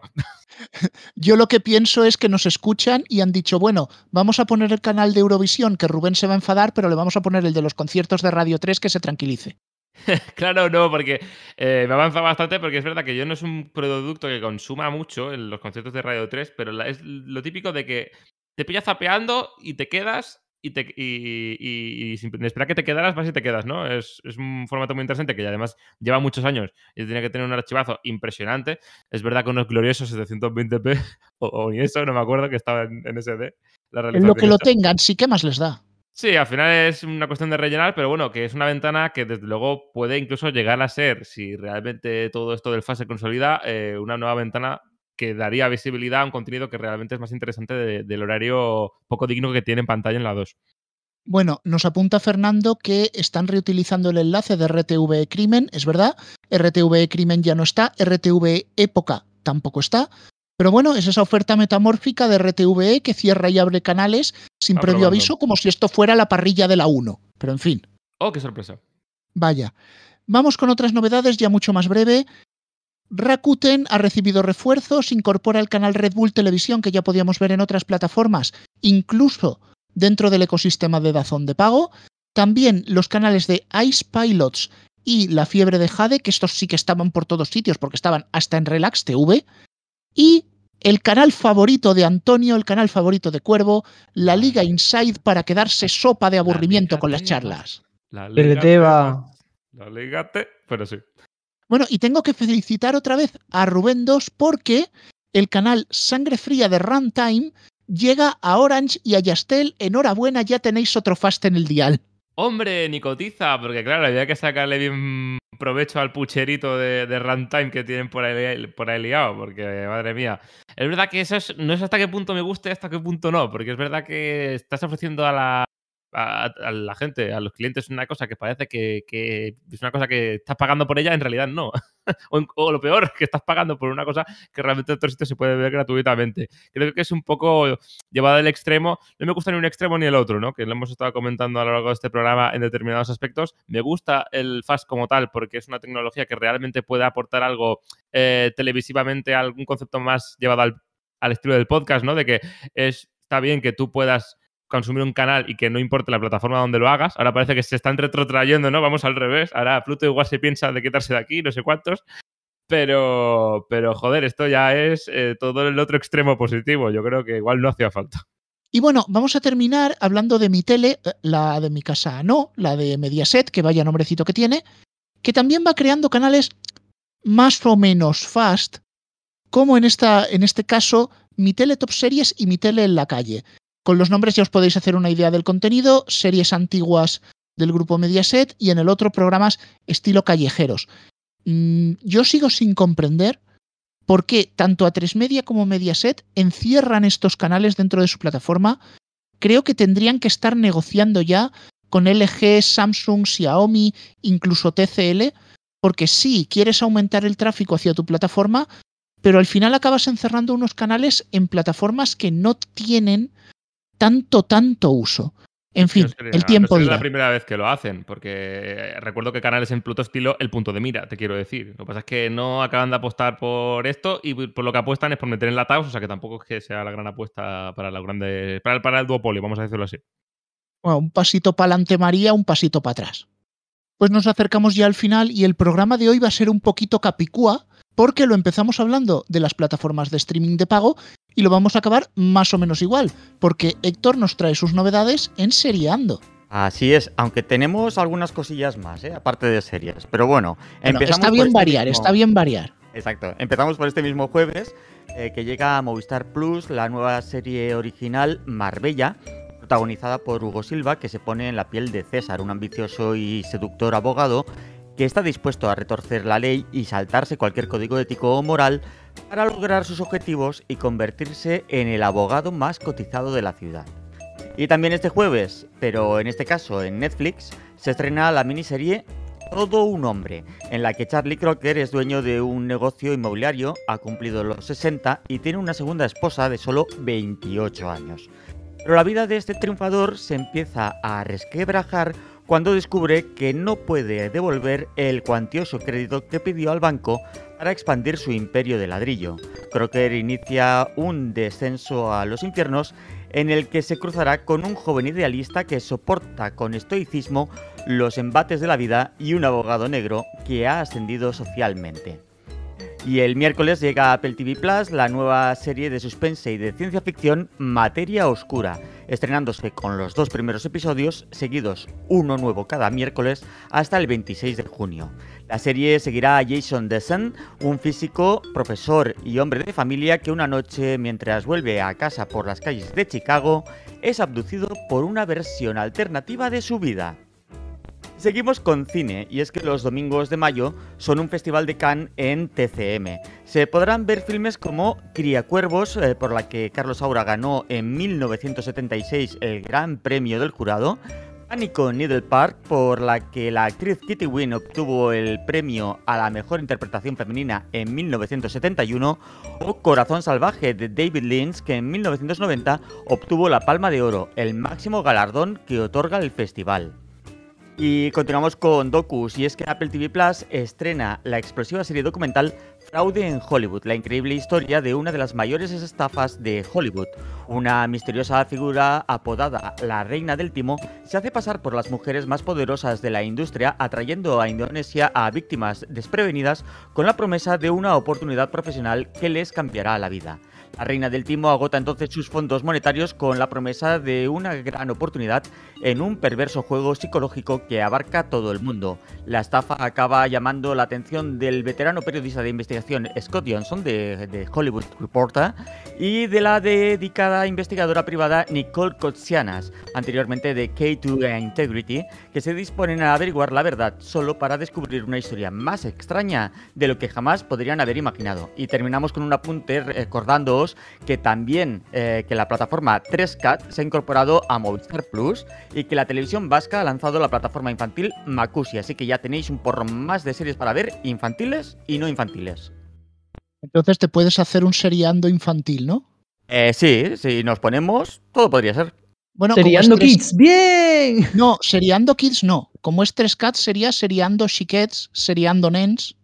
Yo lo que pienso es que nos escuchan y han dicho, bueno, vamos a poner el canal de Eurovisión, que Rubén se va a enfadar, pero le vamos a poner el de los conciertos de Radio tres, que se tranquilice. Claro, no, porque eh, me avanza bastante, porque es verdad que yo no es un producto que consuma mucho en los conciertos de Radio tres, pero la, es lo típico de que te pillas zapeando y te quedas y, te, y, y, y sin esperar que te quedaras, vas y te quedas, ¿no? Es, es un formato muy interesante que además lleva muchos años y tiene que tener un archivazo impresionante. Es verdad que unos gloriosos setecientos veinte p o, o ni eso, no me acuerdo, que estaba en, en S D. La En lo que lo tengan, sí, ¿qué más les da? Sí, al final es una cuestión de rellenar, pero bueno, que es una ventana que desde luego puede incluso llegar a ser, si realmente todo esto del F A S se consolida, eh, una nueva ventana que daría visibilidad a un contenido que realmente es más interesante de, del horario poco digno que tiene en pantalla en la dos. Bueno, nos apunta Fernando que están reutilizando el enlace de R T V E Crimen, es verdad, R T V E Crimen ya no está, R T V E Época tampoco está, pero bueno, es esa oferta metamórfica de R T V E que cierra y abre canales sin Va previo probando. aviso, como si esto fuera la parrilla de la uno, pero en fin. ¡Oh, qué sorpresa! Vaya. Vamos con otras novedades ya mucho más breve. Rakuten ha recibido refuerzos, incorpora el canal Red Bull Televisión que ya podíamos ver en otras plataformas, incluso dentro del ecosistema de DAZN de pago. También los canales de Ice Pilots y La Fiebre de Jade, que estos sí que estaban por todos sitios porque estaban hasta en Relax T V. Y el canal favorito de Antonio, el canal favorito de Cuervo, la Liga Inside, para quedarse sopa de aburrimiento con las charlas. La T L T Liga va. La Liga T, pero sí. Bueno, y tengo que felicitar otra vez a Rubén dos porque el canal Sangre Fría de Runtime llega a Orange y a Yastel. Enhorabuena, ya tenéis otro fast en el dial. Hombre, ni cotiza, porque claro, había que sacarle bien provecho al pucherito de, de Runtime que tienen por ahí, por ahí liado, porque madre mía. Es verdad que eso es, no es hasta qué punto me guste, hasta qué punto no, porque es verdad que estás ofreciendo a la, a, a la gente, a los clientes, una cosa que parece que, que es una cosa que estás pagando por ella, en realidad no. o, en, o lo peor, que estás pagando por una cosa que realmente en otros sitios se puede ver gratuitamente. Creo que es un poco llevado al extremo. No me gusta ni un extremo ni el otro, ¿no? Que lo hemos estado comentando a lo largo de este programa en determinados aspectos. Me gusta el F A S como tal porque es una tecnología que realmente puede aportar algo eh, televisivamente, algún concepto más llevado al, al estilo del podcast, ¿no? De que es, está bien que tú puedas consumir un canal y que no importe la plataforma donde lo hagas. Ahora parece que se están retrotrayendo, ¿no? Vamos al revés. Ahora Pluto igual se piensa de quitarse de aquí, no sé cuántos. Pero, pero joder, esto ya es eh, todo el otro extremo positivo. Yo creo que igual no hacía falta. Y bueno, vamos a terminar hablando de mi tele, la de mi casa no, la de Mediaset, que vaya nombrecito que tiene, que también va creando canales más o menos fast, como en, esta, en este caso Mi Tele Top Series y Mi Tele en la Calle. Con los nombres ya os podéis hacer una idea del contenido, series antiguas del grupo Mediaset y en el otro programas estilo callejeros. Mm, yo sigo sin comprender por qué tanto A tres Media como Mediaset encierran estos canales dentro de su plataforma. Creo que tendrían que estar negociando ya con L G, Samsung, Xiaomi, incluso T C L, porque sí, quieres aumentar el tráfico hacia tu plataforma, pero al final acabas encerrando unos canales en plataformas que no tienen tanto, tanto uso. En fin, No sería- el tiempo no sería dirá. la primera vez que lo hacen, porque recuerdo que canales en Pluto estilo el punto de mira, te quiero decir. Lo que pasa es que no acaban de apostar por esto y por lo que apuestan es por meter enlatados, o sea que tampoco es que sea la gran apuesta para la grande, para el, para el duopolio, vamos a decirlo así. Bueno, un pasito para adelante María, un pasito para atrás. Pues nos acercamos ya al final y el programa de hoy va a ser un poquito capicúa porque lo empezamos hablando de las plataformas de streaming de pago y lo vamos a acabar más o menos igual, porque Héctor nos trae sus novedades en Seriando. Así es, aunque tenemos algunas cosillas más, ¿eh? Aparte de series. Pero bueno, Bueno, empezamos está por bien este variar, mismo- está bien variar. Exacto. Empezamos por este mismo jueves, eh, que llega a Movistar Plus la nueva serie original Marbella, protagonizada por Hugo Silva, que se pone en la piel de César, un ambicioso y seductor abogado que está dispuesto a retorcer la ley y saltarse cualquier código ético o moral para lograr sus objetivos y convertirse en el abogado más cotizado de la ciudad. Y también este jueves, pero en este caso en Netflix, se estrena la miniserie Todo un hombre, en la que Charlie Crocker es dueño de un negocio inmobiliario, ha cumplido los sesenta y tiene una segunda esposa de solo veintiocho años. Pero la vida de este triunfador se empieza a resquebrajar cuando descubre que no puede devolver el cuantioso crédito que pidió al banco para expandir su imperio de ladrillo. Crocker inicia un descenso a los infiernos en el que se cruzará con un joven idealista que soporta con estoicismo los embates de la vida y un abogado negro que ha ascendido socialmente. Y el miércoles llega a Apple T V Plus la nueva serie de suspense y de ciencia ficción Materia Oscura, estrenándose con los dos primeros episodios seguidos, uno nuevo cada miércoles, hasta el veintiséis de junio. La serie seguirá a Jason Dessen, un físico, profesor y hombre de familia que una noche, mientras vuelve a casa por las calles de Chicago, es abducido por una versión alternativa de su vida. Seguimos con cine, y es que los domingos de mayo son un festival de Cannes en T C M. Se podrán ver filmes como Criacuervos, eh, por la que Carlos Saura ganó en mil novecientos setenta y seis el Gran Premio del Jurado, Pánico en Needle Park, por la que la actriz Kitty Wynn obtuvo el premio a la mejor interpretación femenina en mil novecientos setenta y uno, o Corazón Salvaje de David Lynch, que en mil novecientos noventa obtuvo la Palma de Oro, el máximo galardón que otorga el festival. Y continuamos con docus, y es que Apple T V Plus estrena la explosiva serie documental Fraude en Hollywood, la increíble historia de una de las mayores estafas de Hollywood. Una misteriosa figura apodada la Reina del Timo se hace pasar por las mujeres más poderosas de la industria, atrayendo a Indonesia a víctimas desprevenidas con la promesa de una oportunidad profesional que les cambiará la vida. La Reina del Timo agota entonces sus fondos monetarios con la promesa de una gran oportunidad en un perverso juego psicológico que abarca todo el mundo. La estafa acaba llamando la atención del veterano periodista de investigación Scott Johnson de, de Hollywood Reporter y de la dedicada investigadora privada Nicole Kotsianas, anteriormente de K dos Integrity, que se disponen a averiguar la verdad solo para descubrir una historia más extraña de lo que jamás podrían haber imaginado. Y terminamos con un apunte recordando que también eh, que la plataforma tres cat se ha incorporado a Movistar Plus y que la televisión vasca ha lanzado la plataforma infantil Macusi, así que ya tenéis un porrón más de series para ver, infantiles y no infantiles. Entonces te puedes hacer un seriando infantil, ¿no? Eh, sí, si nos ponemos, todo podría ser. Bueno, como Seriando es tres- Kids, bien. No, seriando kids no. Como es tres cat sería seriando xiquets, seriando nens.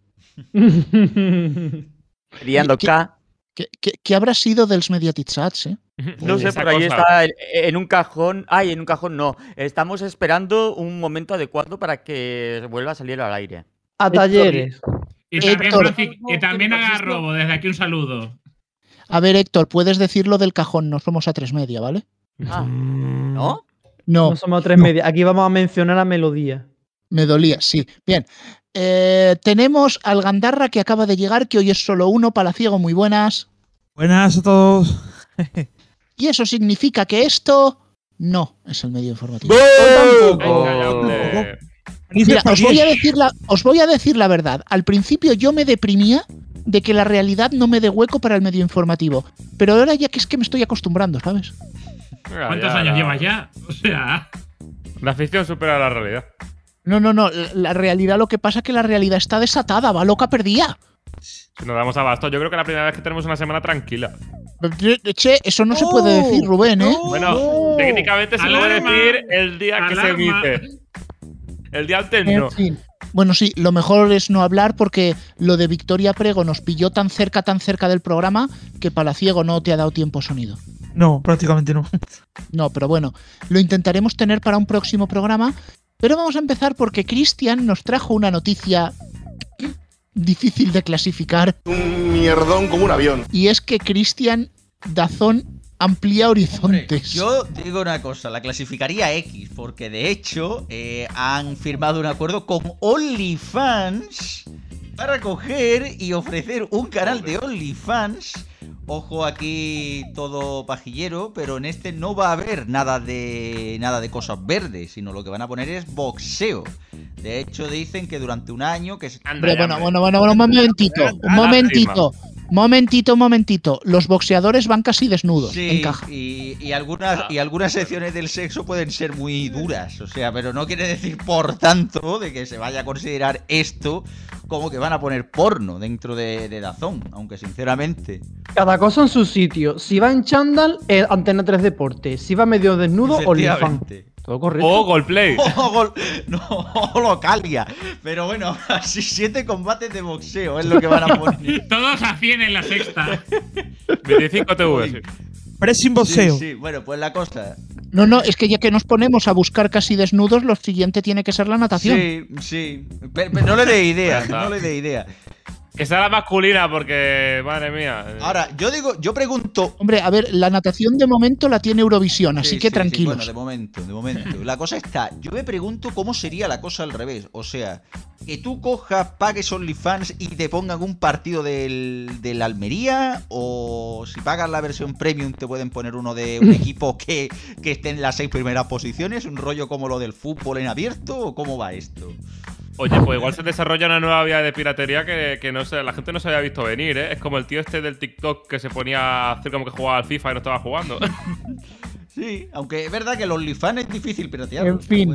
Liando ¿Qué- K. ¿Qué, qué, qué habrá sido dels mediatitzats, eh? No sé, Esa por ahí cosa. está en, en un cajón. Ay, en un cajón no. Estamos esperando un momento adecuado para que vuelva a salir al aire. A talleres. Y también, Héctor. Francis, y también haga robo, desde aquí un saludo. A ver, Héctor, puedes decirlo del cajón, no somos a tres media, ¿vale? Ah, ¿no? No, No somos tres no. medias. Aquí vamos a mencionar la melodía. me dolía, sí. Bien. Eh, tenemos al Gandarra que acaba de llegar, que hoy es solo uno, Palaciego, muy buenas. Buenas a todos. Y eso significa que esto no es el medio informativo. tampoco. Venga, hombre. Mira, os voy, a decir la, os voy a decir la verdad. Al principio yo me deprimía de que la realidad no me dé hueco para el medio informativo. Pero ahora ya que es que me estoy acostumbrando, ¿sabes? Venga, ¿Cuántos ya, años la- llevas ya? O sea, La ficción supera la realidad. No, no, no. La, la realidad, lo que pasa es que la realidad está desatada, va loca perdida. Si nos damos abasto, yo creo que la primera vez que tenemos una semana tranquila. Che, eso no se puede decir, Rubén, ¿eh? Bueno, no. técnicamente se Alarma. puede decir el día que se Alarma. emite. El día antes no. En fin. Bueno, sí, lo mejor es no hablar porque lo de Victoria Prego nos pilló tan cerca, tan cerca del programa que Palaciego no te ha dado tiempo sonido. No, prácticamente no. No, pero bueno, lo intentaremos tener para un próximo programa. Pero vamos a empezar porque Cristian nos trajo una noticia difícil de clasificar. Un mierdón como un avión. Y es que Cristian Dazón amplía horizontes. Hombre, yo digo una cosa, la clasificaría X, porque de hecho eh, han firmado un acuerdo con OnlyFans para coger y ofrecer un canal de OnlyFans. Ojo aquí todo pajillero, pero en este no va a haber nada de nada de cosas verdes, sino lo que van a poner es boxeo. De hecho dicen que durante un año que se... Hombre, bueno, bueno, bueno, bueno, un momentito, un momentito. Momentito, momentito. Los boxeadores van casi desnudos. Sí, encaja. y, y algunas y algunas secciones del sexo pueden ser muy duras, o sea, pero no quiere decir, por tanto, de que se vaya a considerar esto como que van a poner porno dentro de, de Dazón, aunque sinceramente... Cada cosa en su sitio. Si va en chándal, eh, Antena tres Deportes. Si va medio desnudo, OnlyFans. Efectivamente. Todo correcto. O Goldplay. O gol- no, o Localia. Pero bueno, así siete combates de boxeo es lo que van a poner. Todos a cien en la sexta. veinticinco T V. sí. Pressing Sí, boxeo. sí, bueno, pues la cosa. No, no, es que ya que nos ponemos a buscar casi desnudos, lo siguiente tiene que ser la natación. Sí, sí. Pero, pero no le dé idea, Venga. no le dé idea. Que sea la masculina, porque, madre mía. eh, Ahora, yo digo, yo pregunto. Hombre, a ver, la natación de momento la tiene Eurovisión, así Sí, que sí, tranquilos. sí, bueno, de momento, de momento. La cosa está, yo me pregunto cómo sería la cosa al revés. O sea, que tú cojas, pagues OnlyFans y te pongan un partido del, del Almería, o si pagas la versión premium te pueden poner uno de un equipo que, que esté en las seis primeras posiciones, un rollo como lo del fútbol en abierto, o cómo va esto. Oye, pues igual se desarrolla una nueva vía de piratería que, que no sé, la gente no se había visto venir, ¿eh? Es como el tío este del TikTok que se ponía a hacer como que jugaba al FIFA y no estaba jugando. Sí, aunque es verdad que los OnlyFans es difícil piratear. En fin.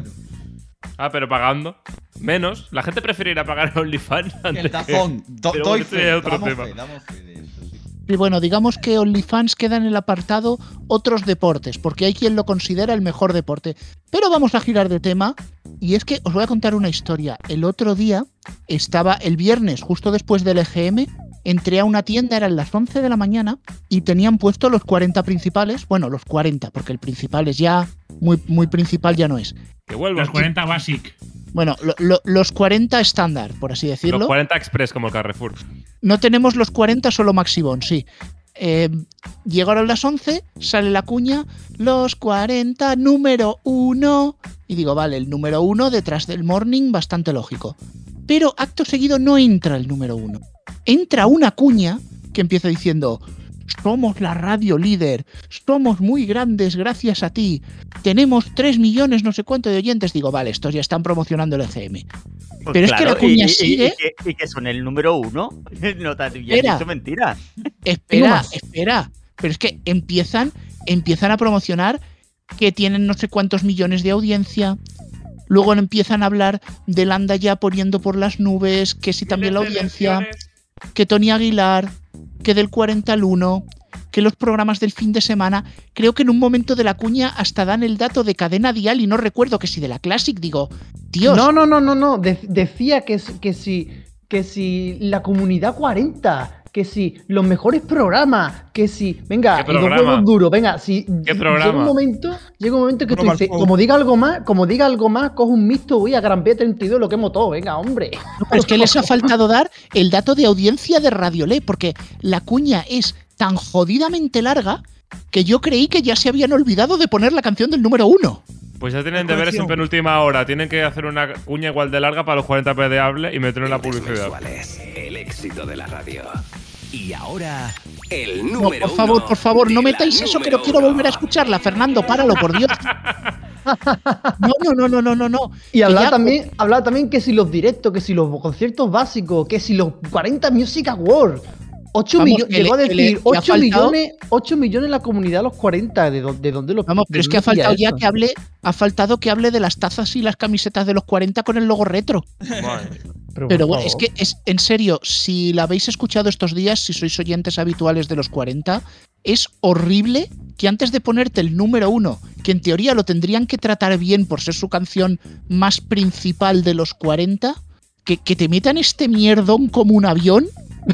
Ah, pero pagando. Menos. La gente preferirá pagar el OnlyFans antes El Dazón. que- Do- Pero doy bueno, fe, ese es otro damos tema. fe, damos fe de eso, sí. Y bueno, digamos que OnlyFans queda en el apartado otros deportes, porque hay quien lo considera el mejor deporte. Pero vamos a girar de tema, y es que os voy a contar una historia. El otro día estaba, el viernes, justo después del E G M, entré a una tienda, eran las once de la mañana, y tenían puesto los cuarenta principales. Bueno, los cuarenta, porque el principal es ya, muy, muy principal ya no es. Que vuelva. Los cuarenta Basic. Bueno, lo- lo- los cuarenta estándar, por así decirlo. Los cuarenta Express como el Carrefour. No tenemos los cuarenta, solo Maxibon, sí. Eh, llegaron las once, sale la cuña, los cuarenta, número uno. Y digo, vale, el número uno detrás del morning, bastante lógico. Pero acto seguido no entra el número uno. Entra una cuña que empieza diciendo: somos la radio líder, somos muy grandes gracias a ti, tenemos tres millones no sé cuánto de oyentes. Digo, vale, estos ya están promocionando el E G M. Pues Pero es que la cuña y, y- sigue. Y, que, y que son el número uno. No te has Espera. dicho mentira. Tengo Espera, más. espera. Pero es que empiezan, empiezan a promocionar que tienen no sé cuántos millones de audiencia. Luego empiezan a hablar del anda ya poniendo por las nubes, que si también la audiencia, que Tony Aguilar, que del cuarenta al uno, que los programas del fin de semana. Creo que en un momento de la cuña hasta dan el dato de cadena dial y no recuerdo que si de la Classic. Digo, Dios, No, no, no, no, no. De- decía que, s- que si que si la comunidad cuarenta, que si los mejores programas, que si. Venga, ¿Qué y dos programa? huevos duros, venga, si. ¿Qué Llega programa? un momento, llega un momento que tú Broma al dices, fuego. como diga algo más, como diga algo más, coge un mixto, voy a Gran B treinta y dos, lo quemo todo, venga, hombre. pero es que les ha faltado dar el dato de audiencia de Radiolé, porque la cuña es tan jodidamente larga que yo creí que ya se habían olvidado de poner la canción del número uno. Pues ya tienen deberes Colección. en penúltima hora. Tienen que hacer una cuña igual de larga para los cuarenta pedeables y meter en la publicidad. Mensuales, el éxito de la radio. Y ahora, el No, número por favor, uno por favor, no de la metáis eso, que número no quiero uno. volver a escucharla. Fernando, páralo, por Dios. No, no, no, no, no, no, no. Y Que hablar ya- también, hablar también que si los directos, que si los conciertos básicos, que si los cuarenta Music Awards. ocho Vamos, millones, que le- llegó a que le- decir que ha 8 faltado- millones, ocho millones en la comunidad de los cuarenta, ¿de, dó- de dónde lo Vamos, pero de es que ha dónde pilla faltado ya eso? que hable, ha faltado que hable de las tazas y las camisetas de los cuarenta con el logo retro. Madre. Pero, Pero por bueno, es favor. que es en serio, si la habéis escuchado estos días, si sois oyentes habituales de los cuarenta, es horrible que antes de ponerte el número uno, que en teoría lo tendrían que tratar bien por ser su canción más principal de los cuarenta, que, que te metan este mierdón como un avión.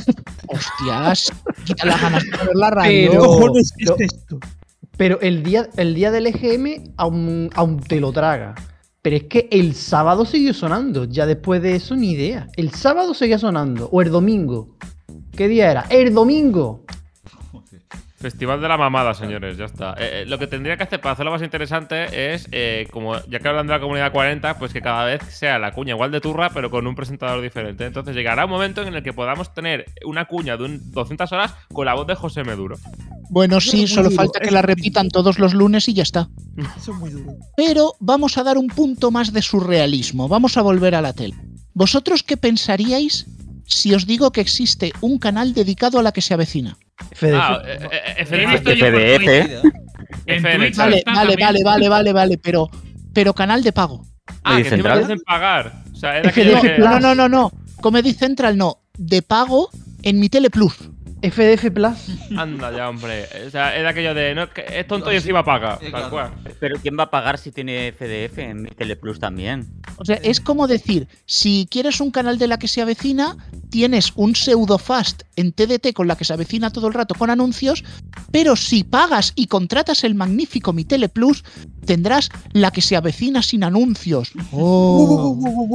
Hostias, quita las ganas de poner la radio. ¿Qué Pero- cojones es pero- esto? Pero el día, el día del E G M aún, aún te lo traga. Pero es que el sábado siguió sonando. Ya después de eso, ni idea. El sábado seguía sonando. O el domingo. ¿Qué día era? ¡El domingo! Festival de la mamada, señores, ya está. Eh, eh, lo que tendría que hacer para hacerlo más interesante es, eh, como ya que hablan de la comunidad cuarenta, pues que cada vez sea la cuña igual de turra, pero con un presentador diferente. Entonces llegará un momento en el que podamos tener una cuña de un doscientas horas con la voz de José Meduro. Bueno, sí, muy solo duro, falta que es la muy repitan todos los lunes y ya está. Eso es muy duro. Pero vamos a dar un punto más de surrealismo. Vamos a volver a la tele. ¿Vosotros qué pensaríais si os digo que existe un canal dedicado a la que se avecina? F D F. Ah, eh, eh, eh, F D He F. visto yo por F D F. Twitch. En F N, Twitch vale, Vale, está vale, también. vale, vale, vale, vale, pero, pero canal de pago. Ah, que Central. siempre te hacen pagar. O sea, era F que D yo F que- Plus. No, no, no, no. Comedy Central no. De pago en mi Tele Plus. F D F Plus. Anda ya, hombre. O sea, era aquello de, no, que es tonto y encima paga. Sí, Tal claro. cual. Pero ¿quién va a pagar si tiene F D F en mi Teleplus también? O sea, es como decir, si quieres un canal de la que se avecina, tienes un pseudo fast en T D T con la que se avecina todo el rato con anuncios, pero si pagas y contratas el magnífico Mi Tele Plus, tendrás la que se avecina sin anuncios. Oh.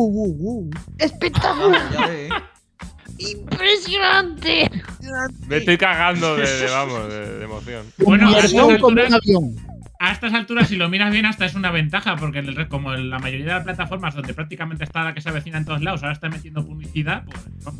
¡Espectacular! Ya ve, ¿eh? ¡Impresionante! Me estoy cagando de, de, vamos, de, de emoción. Bueno, Un a estas mierdón como un alturas- avión. A estas alturas, si lo miras bien, hasta es una ventaja, porque el re- como en la mayoría de las plataformas donde prácticamente está la que se avecina en todos lados, ahora está metiendo publicidad, pues vamos.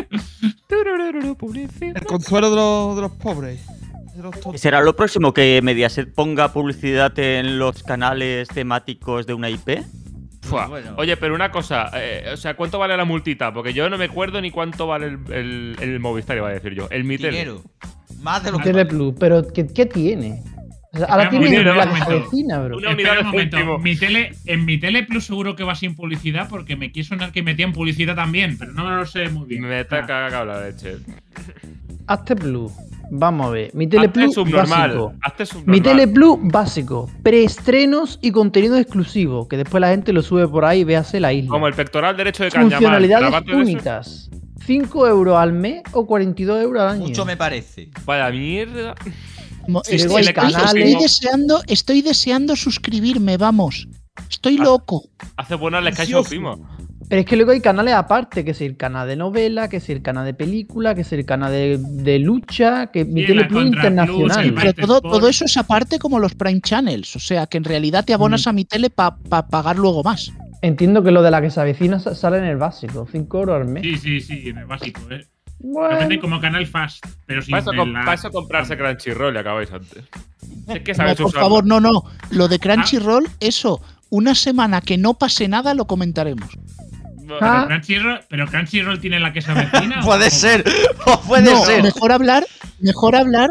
El consuelo de los, de los pobres. De los tontos. ¿Será lo próximo que Mediaset ponga publicidad en los canales temáticos de una I P? Fua. Bueno. Oye, pero una cosa, eh, o sea, ¿cuánto vale la multita? Porque yo no me acuerdo ni cuánto vale el, el, el Movistar, iba a decir yo. El Mitel. Dinero. Más de lo que. Tele Plus, pero ¿qué, qué tiene? O sea, ahora Espera un tiene momento, la un que se momento. avecina, bro. Una Espera unidad un de momento. céntimo. Mi tele, en mi Tele Plus seguro que va sin publicidad, porque me quiso sonar que metían publicidad también, pero no lo sé muy bien. Me está cagando la leche. Hazte Plus. Vamos a ver. Mi Tele Hazte Plus subnormal. básico. Hazte subnormal. Mi Tele Plus básico. Preestrenos y contenido exclusivo. Que después la gente lo sube por ahí y véase la isla. Como el pectoral derecho de Cañamar. Pero Funcionalidades aparte de eso, únicas. cinco euros al mes o cuarenta y dos euros al año. Mucho me parece. vaya mierda. Mo- Sí, estoy, luego hay estoy- canales. estoy deseando, estoy deseando suscribirme, vamos. Estoy Ah. loco. Hace buena la Sky Ansioso. Primo. Pero es que luego hay canales aparte, que es el canal de novela, que es el canal de película, que es el canal de, de lucha, que mi Sí, Tele la Plus Contra Plus, internacional. el Pero Byte todo, Sport. todo eso es aparte como los Prime Channels. O sea, que en realidad te abonas Mm. a mi tele para pagar luego más. Entiendo que lo de la que se avecina sa- sale en el básico, cinco euros al mes. Sí, sí, sí, en el básico, eh. Lo Bueno, venden como canal fast, pero sin Para eso, com- la- pa' eso comprarse Crunchyroll y acabáis antes. Es que No, sabes por usarlo. favor, no, no. Lo de Crunchyroll, eso. Una semana que no pase nada lo comentaremos. Pero Ah. Crunchyroll, pero Crunchyroll tiene la que se avecina. ¿o Puede cómo? ser. O puede no, ser. mejor hablar, mejor hablar.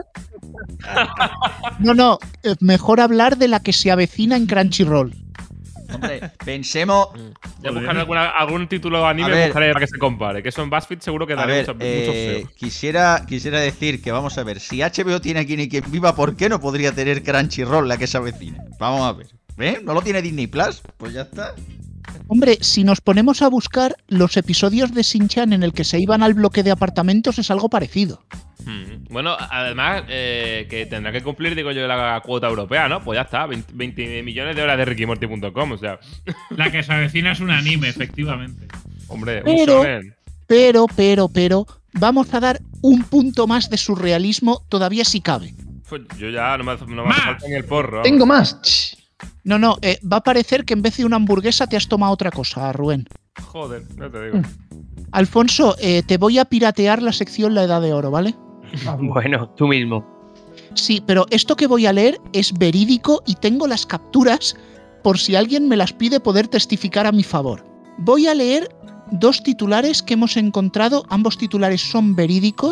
No, no, eh, mejor hablar de la que se avecina en Crunchyroll. Hombre, pensemos. Ya buscar alguna- algún título de anime A ver. buscaré para que se compare. Que eso en BuzzFeed seguro que A daría ver, mucho, eh, mucho feo. quisiera, quisiera decir que vamos a ver, si H B O tiene aquí ni quien viva, ¿por qué no podría tener Crunchyroll la que se avecina? Vamos a ver. ¿Eh? ¿No lo tiene Disney Plus? Pues ya está. Hombre, si nos ponemos a buscar los episodios de Shin-Chan en el que se iban al bloque de apartamentos es algo parecido. Hmm. Bueno, además, eh, que tendrá que cumplir, digo yo, la cuota europea, ¿no? Pues ya está, veinte, veinte millones de horas de ricky morty punto com, o sea, La que se avecina es un anime, efectivamente. hombre, un Pero- shonen. Pero, pero, pero, vamos a dar un punto más de surrealismo todavía si cabe. Pues yo ya no me, hace- no me ¡Más! hace falta ni el porro. tengo más. Ch. No, no, eh, va a parecer que en vez de una hamburguesa te has tomado otra cosa, Rubén. Joder, no te digo. Alfonso, eh, te voy a piratear la sección La Edad de Oro, ¿vale? Bueno, tú mismo. Sí, pero esto que voy a leer es verídico y tengo las capturas por si alguien me las pide poder testificar a mi favor. Voy a leer dos titulares que hemos encontrado, ambos titulares son verídicos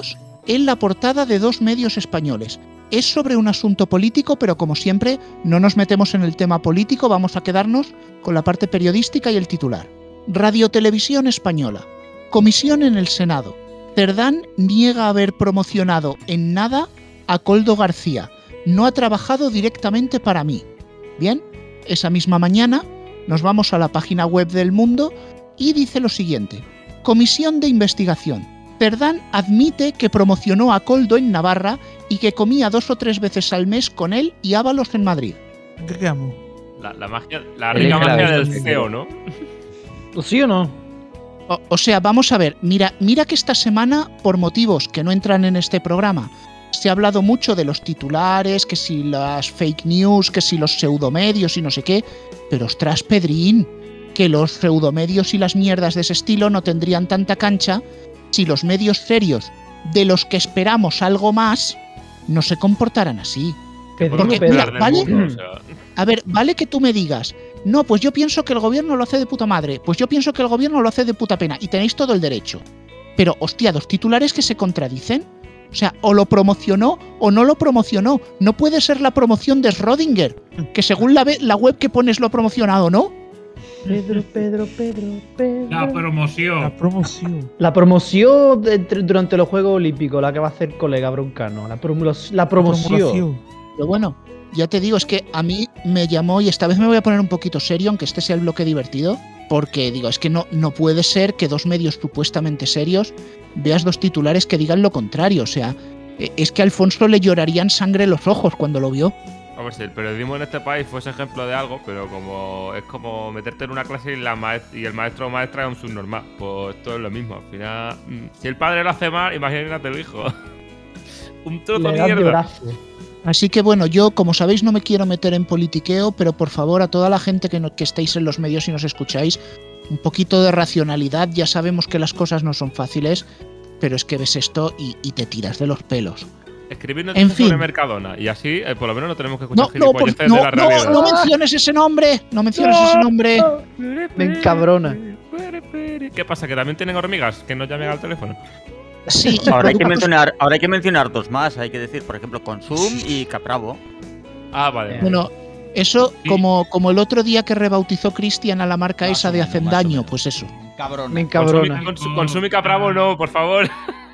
en la portada de dos medios españoles. Es sobre un asunto político, pero como siempre, no nos metemos en el tema político, vamos a quedarnos con la parte periodística y el titular. Radio Televisión Española. Comisión en el Senado. Cerdán niega haber promocionado en nada a Koldo García. No ha trabajado directamente para mí. Bien, esa misma mañana nos vamos a la página web del Mundo y dice lo siguiente. Comisión de investigación. Cerdán admite que promocionó a Koldo en Navarra y que comía dos o tres veces al mes con él y Ábalos en Madrid. ¿Qué quedamos? La, la magia, la rica magia del C E O, ¿no? ¿Sí o no? O, o sea, vamos a ver, mira, mira que esta semana, por motivos que no entran en este programa, se ha hablado mucho de los titulares, que si las fake news, que si los pseudomedios y no sé qué, pero ostras, Pedrín, que los pseudomedios y las mierdas de ese estilo no tendrían tanta cancha si los medios serios, de los que esperamos algo más, no se comportaran así. Porque, mira, ¿vale? Mundo, o sea. A ver, vale que tú me digas, no, pues yo pienso que el gobierno lo hace de puta madre, pues yo pienso que el gobierno lo hace de puta pena, y tenéis todo el derecho. Pero, hostia, dos titulares que se contradicen. O sea, o lo promocionó o no lo promocionó. No puede ser la promoción de Schrödinger, que según la, la web que pones lo ha promocionado, ¿no? Pedro, Pedro, Pedro, Pedro. La promoción. La promoción. La promoción de- durante los Juegos Olímpicos, la que va a hacer colega Broncano. La, promo- la promoción. Pero bueno, ya te digo, es que a mí me llamó, y esta vez me voy a poner un poquito serio, aunque este sea el bloque divertido, porque digo, es que no, no puede ser que dos medios supuestamente serios veas dos titulares que digan lo contrario. O sea, eh, es que a Alfonso le llorarían sangre los ojos cuando lo vio. Vamos, si el periodismo en este país fuese ejemplo de algo, pero como es como meterte en una clase y, la maest- y el maestro o maestra es un subnormal, pues esto es lo mismo. Al final, mm, si el padre lo hace mal, imagínate el hijo. Un trozo de Le das de mierda. brazo. Así que bueno, yo, como sabéis, no me quiero meter en politiqueo, pero por favor, a toda la gente que, no, que estéis en los medios y nos escucháis, un poquito de racionalidad. Ya sabemos que las cosas no son fáciles, pero es que ves esto y, y te tiras de los pelos. Escribir En noticias fin. sobre Mercadona, y así eh, por lo menos no tenemos que escuchar No, no, por- gilipolleces no, de la no, realidad. no menciones ese nombre, no menciones ese nombre. Me encabrona. ¿Qué pasa? ¿Que también tienen hormigas que no llamen al teléfono? Sí, y Ahora hay, que productos- mencionar, ahora hay que mencionar dos más. Hay que decir, por ejemplo, Consum y Capravo. Ah, vale. Bueno, eso Sí. como, como el otro día que rebautizó Cristian a la marca Más esa o de menos, Hacen más o Daño, menos. pues eso. Cabrón. Me encabrona. Consumi- cons- Consúmica Bravo no, por favor.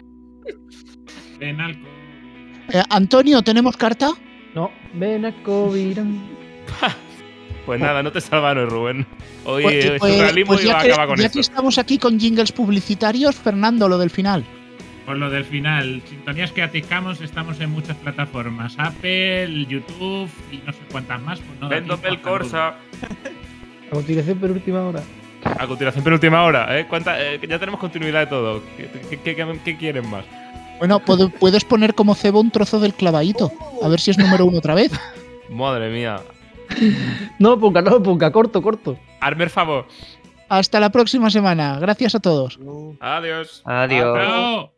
Penalco. Eh, Antonio, ¿tenemos carta? No, ven a Covirán. Pues nada, no te salvaron, Rubén. Hoy Pues, el pues- surrealismo pues iba ya, a que, acabar con ya esto. que estamos aquí con jingles publicitarios, Fernando, lo del final. Por lo del final, sintonías que aticamos, estamos en muchas plataformas. Apple, YouTube y no sé cuántas más. Pues no da Vendo tiempo a pel cada uno. Corsa. A continuación, pero última hora. A continuación, penúltima hora. ¿eh? ¿Cuánta- eh, ya tenemos continuidad de todo. ¿Qué, qué- qué- qué- qué quieren más? Bueno, puedo- puedes poner como cebo un trozo del clavadito. A ver si es número uno otra vez. Madre mía. No, ponga, no, ponga, corto, corto. Hazme el favor. Hasta la próxima semana. Gracias a todos. Adiós. Adiós. Chao.